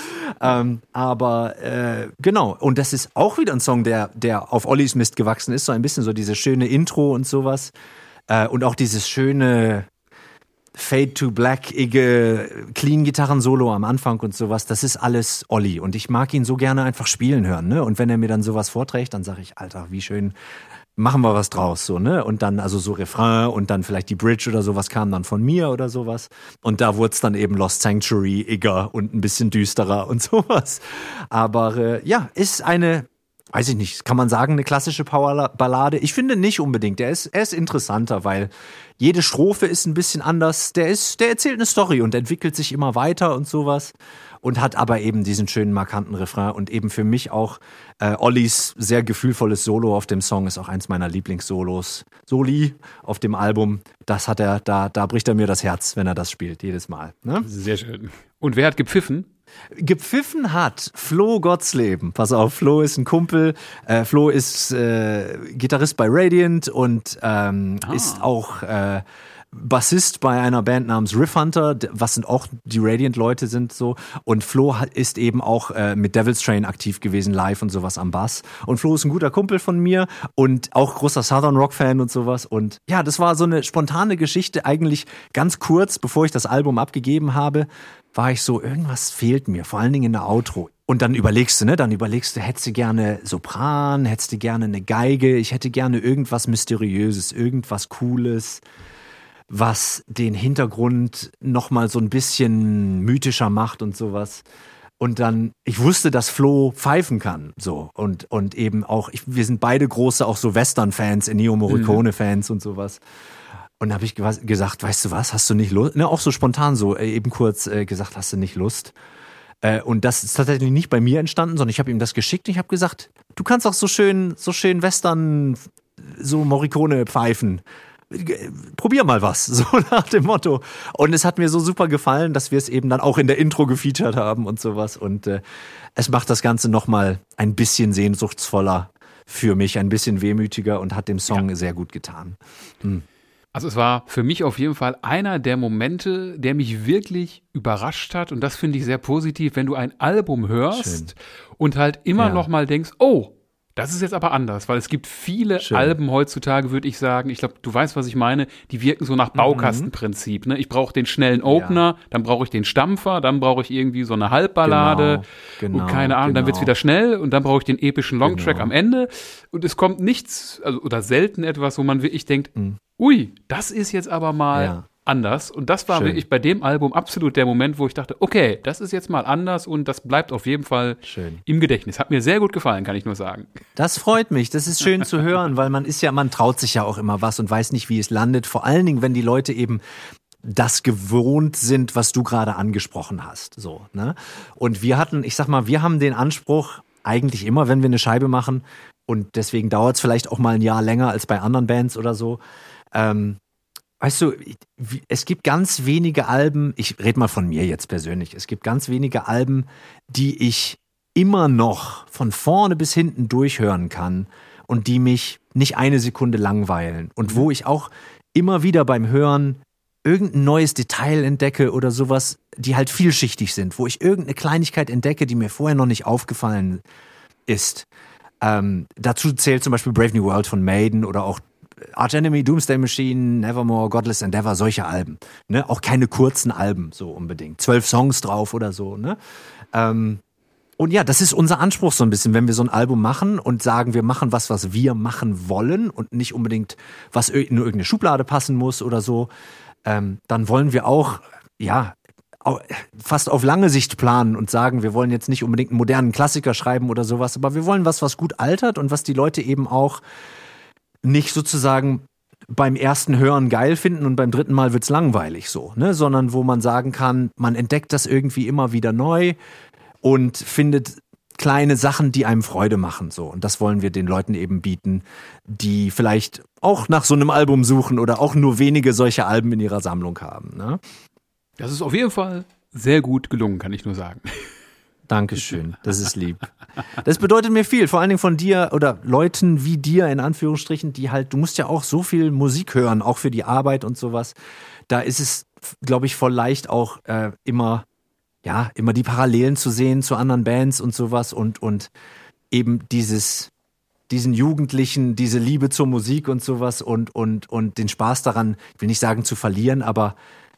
Aber genau, und das ist auch wieder ein Song, der auf Ollis Mist gewachsen ist, so ein bisschen so diese schöne Intro und sowas. Und auch dieses schöne Fade to Black-ige Clean-Gitarren-Solo am Anfang und sowas, das ist alles Olli. Und ich mag ihn so gerne einfach spielen hören, ne? Und wenn er mir dann sowas vorträgt, dann sage ich, Alter, wie schön, machen wir was draus, so, ne? Und dann also so Refrain und dann vielleicht die Bridge oder sowas kam dann von mir oder sowas. Und da wurde es dann eben Lost Sanctuary-iger und ein bisschen düsterer und sowas. Aber ist eine, weiß ich nicht, kann man sagen, eine klassische Powerballade? Ich finde nicht unbedingt. Er ist interessanter, weil jede Strophe ist ein bisschen anders. Der erzählt eine Story und entwickelt sich immer weiter und sowas. Und hat aber eben diesen schönen, markanten Refrain. Und eben für mich auch Ollis sehr gefühlvolles Solo auf dem Song ist auch eins meiner Lieblingssolos. Soli auf dem Album. Das hat da bricht er mir das Herz, wenn er das spielt, jedes Mal. Ne? Sehr schön. Und wer hat gepfiffen? Gepfiffen hat Flo Gottsleben. Pass auf, Flo ist ein Kumpel. Flo ist Gitarrist bei Radiant und ist auch Bassist bei einer Band namens Riff Hunter, was sind auch die Radiant-Leute sind so. Und Flo ist eben auch mit Devil's Train aktiv gewesen, live und sowas am Bass. Und Flo ist ein guter Kumpel von mir und auch großer Southern Rock-Fan und sowas. Und ja, das war so eine spontane Geschichte, eigentlich ganz kurz, bevor ich das Album abgegeben habe, war ich so, irgendwas fehlt mir, vor allen Dingen in der Outro. Und dann überlegst du, hättest du gerne Sopran, hättest du gerne eine Geige, ich hätte gerne irgendwas Mysteriöses, irgendwas Cooles, was den Hintergrund nochmal so ein bisschen mythischer macht und sowas. Und dann, ich wusste, dass Flo pfeifen kann, so. Und eben auch, wir sind beide große, auch so Western-Fans, Ennio Morricone-Fans und sowas. Und da habe ich gesagt, weißt du was, hast du nicht Lust? Ne, auch so spontan so, eben kurz gesagt, hast du nicht Lust? Und das ist tatsächlich nicht bei mir entstanden, sondern ich habe ihm das geschickt und ich habe gesagt, du kannst auch so schön Western, so Morricone pfeifen. Probier mal was, so nach dem Motto. Und es hat mir so super gefallen, dass wir es eben dann auch in der Intro gefeatured haben und sowas. Und es macht das Ganze nochmal ein bisschen sehnsuchtsvoller für mich, ein bisschen wehmütiger und hat dem Song sehr gut getan. Also es war für mich auf jeden Fall einer der Momente, der mich wirklich überrascht hat. Und das finde ich sehr positiv, wenn du ein Album hörst und halt immer noch mal denkst, oh, das ist jetzt aber anders, weil es gibt viele Alben heutzutage, würde ich sagen, ich glaube, du weißt, was ich meine, die wirken so nach Baukastenprinzip. Ne? Ich brauche den schnellen Opener, dann brauche ich den Stampfer, dann brauche ich irgendwie so eine Halbballade und keine Ahnung, dann wird's wieder schnell und dann brauche ich den epischen Longtrack am Ende und es kommt nichts, also oder selten etwas, wo man wirklich denkt, ui, das ist jetzt aber mal anders. Und das war wirklich bei dem Album absolut der Moment, wo ich dachte, okay, das ist jetzt mal anders und das bleibt auf jeden Fall im Gedächtnis. Hat mir sehr gut gefallen, kann ich nur sagen. Das freut mich. Das ist schön zu hören, weil man traut sich ja auch immer was und weiß nicht, wie es landet. Vor allen Dingen, wenn die Leute eben das gewohnt sind, was du gerade angesprochen hast. So, ne? Und wir haben den Anspruch, eigentlich immer, wenn wir eine Scheibe machen, und deswegen dauert es vielleicht auch mal ein Jahr länger als bei anderen Bands oder so, weißt du, es gibt ganz wenige Alben, ich rede mal von mir jetzt persönlich, es gibt ganz wenige Alben, die ich immer noch von vorne bis hinten durchhören kann und die mich nicht eine Sekunde langweilen und wo ich auch immer wieder beim Hören irgendein neues Detail entdecke oder sowas, die halt vielschichtig sind, wo ich irgendeine Kleinigkeit entdecke, die mir vorher noch nicht aufgefallen ist. Dazu zählt zum Beispiel Brave New World von Maiden oder auch Arch Enemy, Doomsday Machine, Nevermore, Godless Endeavor, solche Alben. Ne? Auch keine kurzen Alben so unbedingt. 12 Songs drauf oder so. Ne? Und ja, das ist unser Anspruch so ein bisschen, wenn wir so ein Album machen und sagen, wir machen was wir machen wollen und nicht unbedingt, was in irgendeine Schublade passen muss oder so, dann wollen wir auch, ja, fast auf lange Sicht planen und sagen, wir wollen jetzt nicht unbedingt einen modernen Klassiker schreiben oder sowas, aber wir wollen was gut altert und was die Leute eben auch nicht sozusagen beim ersten Hören geil finden und beim dritten Mal wird's langweilig so, ne? Sondern wo man sagen kann, man entdeckt das irgendwie immer wieder neu und findet kleine Sachen, die einem Freude machen so. Und das wollen wir den Leuten eben bieten, die vielleicht auch nach so einem Album suchen oder auch nur wenige solche Alben in ihrer Sammlung haben, ne? Das ist auf jeden Fall sehr gut gelungen, kann ich nur sagen. Dankeschön, das ist lieb. Das bedeutet mir viel, vor allen Dingen von dir oder Leuten wie dir in Anführungsstrichen, die halt, du musst ja auch so viel Musik hören, auch für die Arbeit und sowas. Da ist es, glaube ich, voll leicht auch immer die Parallelen zu sehen zu anderen Bands und sowas und eben diesen Jugendlichen, diese Liebe zur Musik und sowas und den Spaß daran, ich will nicht sagen zu verlieren, aber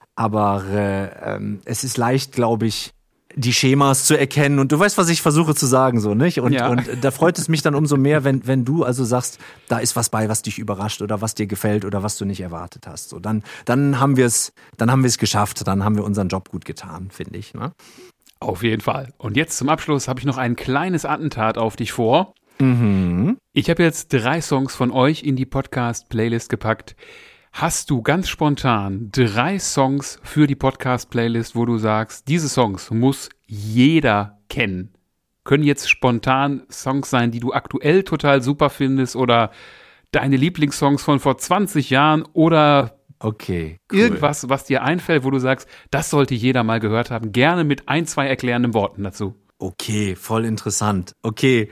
es ist leicht, glaube ich, die Schemas zu erkennen und du weißt, was ich versuche zu sagen, so, nicht? Und da freut es mich dann umso mehr, wenn du also sagst, da ist was bei, was dich überrascht oder was dir gefällt oder was du nicht erwartet hast. So, dann haben wir es geschafft, dann haben wir unseren Job gut getan, finde ich, ne? Auf jeden Fall. Und jetzt zum Abschluss habe ich noch ein kleines Attentat auf dich vor. Ich habe jetzt 3 Songs von euch in die Podcast-Playlist gepackt. Hast du ganz spontan 3 Songs für die Podcast-Playlist, wo du sagst, diese Songs muss jeder kennen? Können jetzt spontan Songs sein, die du aktuell total super findest oder deine Lieblingssongs von vor 20 Jahren oder okay, cool. Irgendwas, was dir einfällt, wo du sagst, das sollte jeder mal gehört haben. Gerne mit 1, 2 erklärenden Worten dazu. Okay, voll interessant. Okay,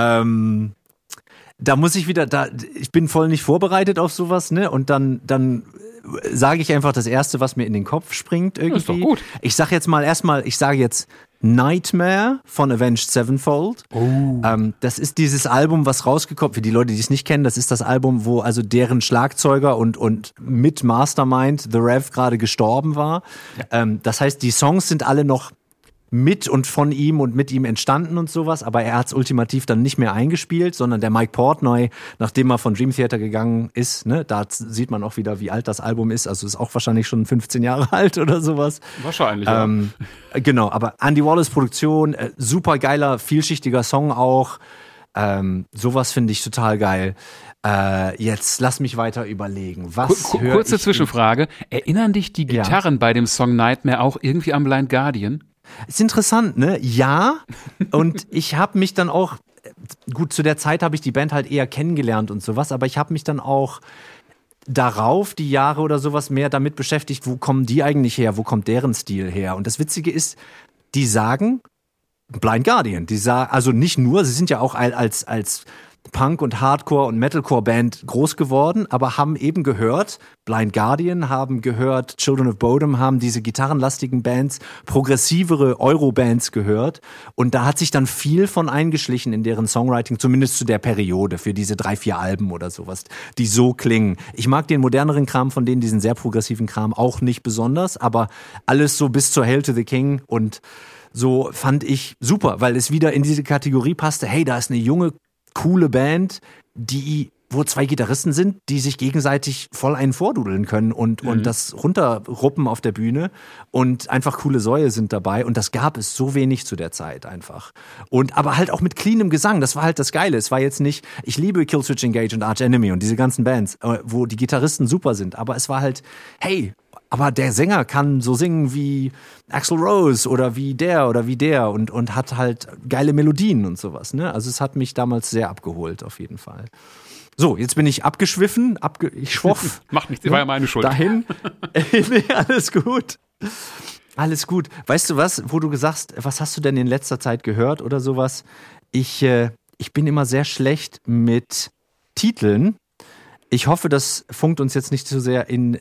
da muss ich ich bin voll nicht vorbereitet auf sowas, ne? Und dann sage ich einfach das Erste, was mir in den Kopf springt irgendwie. Das ist doch gut. Ich sage jetzt Nightmare von Avenged Sevenfold. Oh. Das ist dieses Album, was rausgekommen, für die Leute, die es nicht kennen, das ist das Album, wo also deren Schlagzeuger und mit Mastermind The Rev gerade gestorben war. Ja. Das heißt, die Songs sind alle noch mit und von ihm und mit ihm entstanden und sowas, aber er hat es ultimativ dann nicht mehr eingespielt, sondern der Mike Portnoy, nachdem er von Dream Theater gegangen ist, ne, da sieht man auch wieder, wie alt das Album ist, also ist auch wahrscheinlich schon 15 Jahre alt oder sowas. Wahrscheinlich, ja. Genau, aber Andy Wallace Produktion, super geiler, vielschichtiger Song auch, sowas finde ich total geil. Jetzt lass mich weiter überlegen. Kurze Zwischenfrage, erinnern dich die Gitarren bei dem Song Nightmare auch irgendwie an Blind Guardian? Ist interessant, ne? Ja. Und ich habe mich dann auch, gut, zu der Zeit habe ich die Band halt eher kennengelernt und sowas, aber ich habe mich dann auch darauf, die Jahre oder sowas, mehr damit beschäftigt, wo kommen die eigentlich her, wo kommt deren Stil her? Und das Witzige ist, die sagen Blind Guardian, also nicht nur, sie sind ja auch als Punk- und Hardcore- und Metalcore-Band groß geworden, aber haben eben gehört, Blind Guardian, haben gehört, Children of Bodom, haben diese gitarrenlastigen Bands, progressivere Euro-Bands gehört und da hat sich dann viel von eingeschlichen in deren Songwriting, zumindest zu der Periode, für diese 3, 4 Alben oder sowas, die so klingen. Ich mag den moderneren Kram von denen, diesen sehr progressiven Kram auch nicht besonders, aber alles so bis zur Hail to the King und so fand ich super, weil es wieder in diese Kategorie passte, hey, da ist eine junge, coole Band, wo 2 Gitarristen sind, die sich gegenseitig voll einen vordudeln können und das runterruppen auf der Bühne und einfach coole Säue sind dabei und das gab es so wenig zu der Zeit einfach. Und aber halt auch mit cleanem Gesang, das war halt das Geile. Es war jetzt nicht, ich liebe Killswitch Engage und Arch Enemy und diese ganzen Bands, wo die Gitarristen super sind, aber es war halt, hey, aber der Sänger kann so singen wie Axl Rose oder wie der und hat halt geile Melodien und sowas, ne? Also es hat mich damals sehr abgeholt, auf jeden Fall. So, jetzt bin ich abgeschwiffen, ich schwoff. Macht nichts, war ja meine Schuld. Dahin. Nee, alles gut. Alles gut. Weißt du was, wo du gesagt, was hast du denn in letzter Zeit gehört oder sowas? Ich bin immer sehr schlecht mit Titeln. Ich hoffe, das funkt uns jetzt nicht so sehr in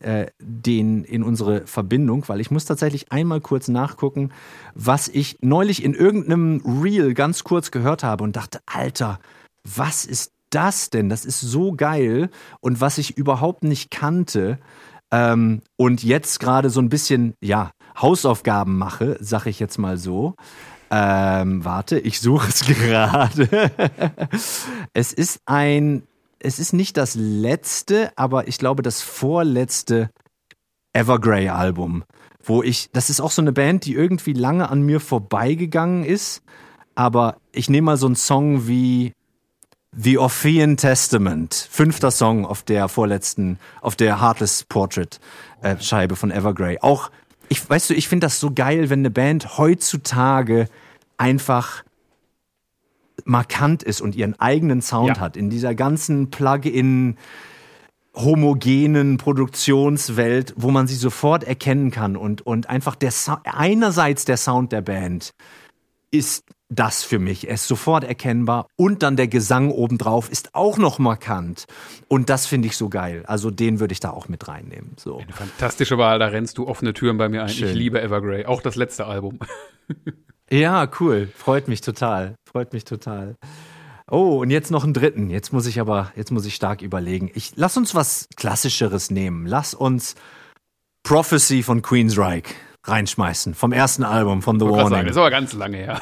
unsere Verbindung, weil ich muss tatsächlich einmal kurz nachgucken, was ich neulich in irgendeinem Reel ganz kurz gehört habe und dachte, Alter, was ist das denn? Das ist so geil und was ich überhaupt nicht kannte und jetzt gerade so ein bisschen, ja, Hausaufgaben mache, sag ich jetzt mal so. Warte, ich suche es gerade. Es ist nicht das letzte, aber ich glaube das vorletzte Evergrey-Album, das ist auch so eine Band, die irgendwie lange an mir vorbeigegangen ist, aber ich nehme mal so einen Song wie The Orphean Testament, 5. Song auf der Heartless Portrait Scheibe von Evergrey. Auch, ich finde das so geil, wenn eine Band heutzutage einfach markant ist und ihren eigenen Sound hat, in dieser ganzen Plug-in homogenen Produktionswelt, wo man sie sofort erkennen kann und einfach einerseits der Sound der Band ist das für mich. Er ist sofort erkennbar und dann der Gesang obendrauf ist auch noch markant. Und das finde ich so geil. Also den würde ich da auch mit reinnehmen. So. Eine fantastische Wahl, da rennst du offene Türen bei mir ein. Schön. Ich liebe Evergrey, auch das letzte Album. Ja, cool. Freut mich total. Oh, und jetzt noch einen dritten. Jetzt muss ich stark überlegen. Lass uns was Klassischeres nehmen. Lass uns Prophecy von Queensryche reinschmeißen. Vom ersten Album, von The Warning. Sagen, das ist aber ganz lange her.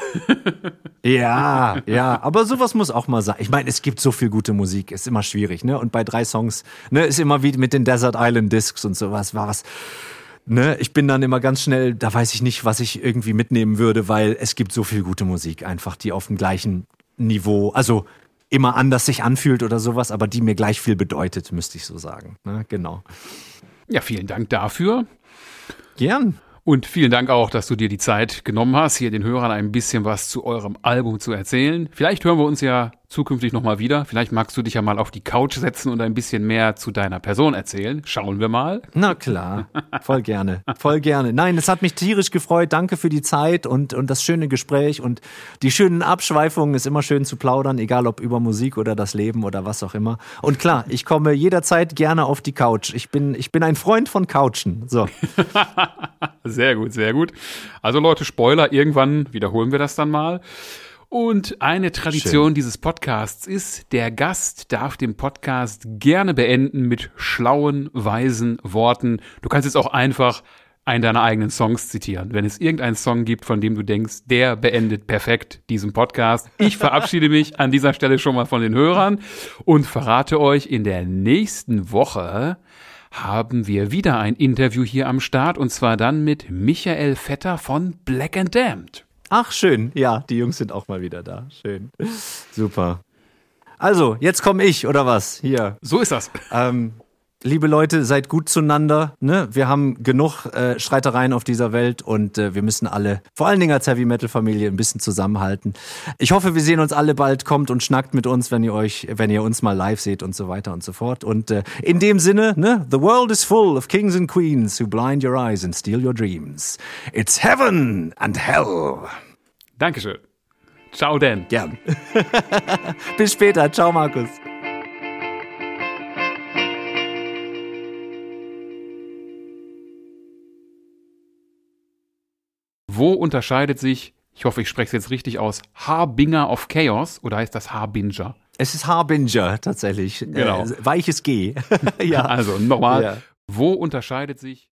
Ja, aber sowas muss auch mal sein. Ich meine, es gibt so viel gute Musik, ist immer schwierig, ne? Und bei 3 Songs, ne, ist immer wie mit den Desert Island Discs und sowas war's. Ne, ich bin dann immer ganz schnell, da weiß ich nicht, was ich irgendwie mitnehmen würde, weil es gibt so viel gute Musik einfach, die auf dem gleichen Niveau, also immer anders sich anfühlt oder sowas, aber die mir gleich viel bedeutet, müsste ich so sagen. Ne, genau. Ja, vielen Dank dafür. Gern. Und vielen Dank auch, dass du dir die Zeit genommen hast, hier den Hörern ein bisschen was zu eurem Album zu erzählen. Vielleicht hören wir uns ja zukünftig nochmal wieder. Vielleicht magst du dich ja mal auf die Couch setzen und ein bisschen mehr zu deiner Person erzählen. Schauen wir mal. Na klar, voll gerne. Nein, es hat mich tierisch gefreut. Danke für die Zeit und das schöne Gespräch und die schönen Abschweifungen. Ist immer schön zu plaudern, egal ob über Musik oder das Leben oder was auch immer. Und klar, ich komme jederzeit gerne auf die Couch. Ich bin ein Freund von Couchen. So. Sehr gut, sehr gut. Also Leute, Spoiler, irgendwann wiederholen wir das dann mal. Und eine Tradition dieses Podcasts ist, der Gast darf den Podcast gerne beenden mit schlauen, weisen Worten. Du kannst jetzt auch einfach einen deiner eigenen Songs zitieren. Wenn es irgendeinen Song gibt, von dem du denkst, der beendet perfekt diesen Podcast. Ich verabschiede mich an dieser Stelle schon mal von den Hörern und verrate euch, in der nächsten Woche haben wir wieder ein Interview hier am Start und zwar dann mit Michael Vetter von Black and Damned. Ach, schön. Ja, die Jungs sind auch mal wieder da. Schön. Super. Also, jetzt komme ich, oder was? Hier. So ist das. Liebe Leute, seid gut zueinander. Ne? Wir haben genug Streitereien auf dieser Welt und wir müssen alle, vor allen Dingen als Heavy-Metal-Familie, ein bisschen zusammenhalten. Ich hoffe, wir sehen uns alle bald. Kommt und schnackt mit uns, wenn ihr uns mal live seht und so weiter und so fort. Und in dem Sinne, ne? The world is full of kings and queens who blind your eyes and steal your dreams. It's heaven and hell. Dankeschön. Ciao, Dan. Gern. Bis später. Ciao, Markus. Wo unterscheidet sich, ich hoffe, ich spreche es jetzt richtig aus, Harbinger of Chaos oder heißt das Harbinger? Es ist Harbinger tatsächlich. Genau. Weiches G. Ja. Also nochmal, Wo unterscheidet sich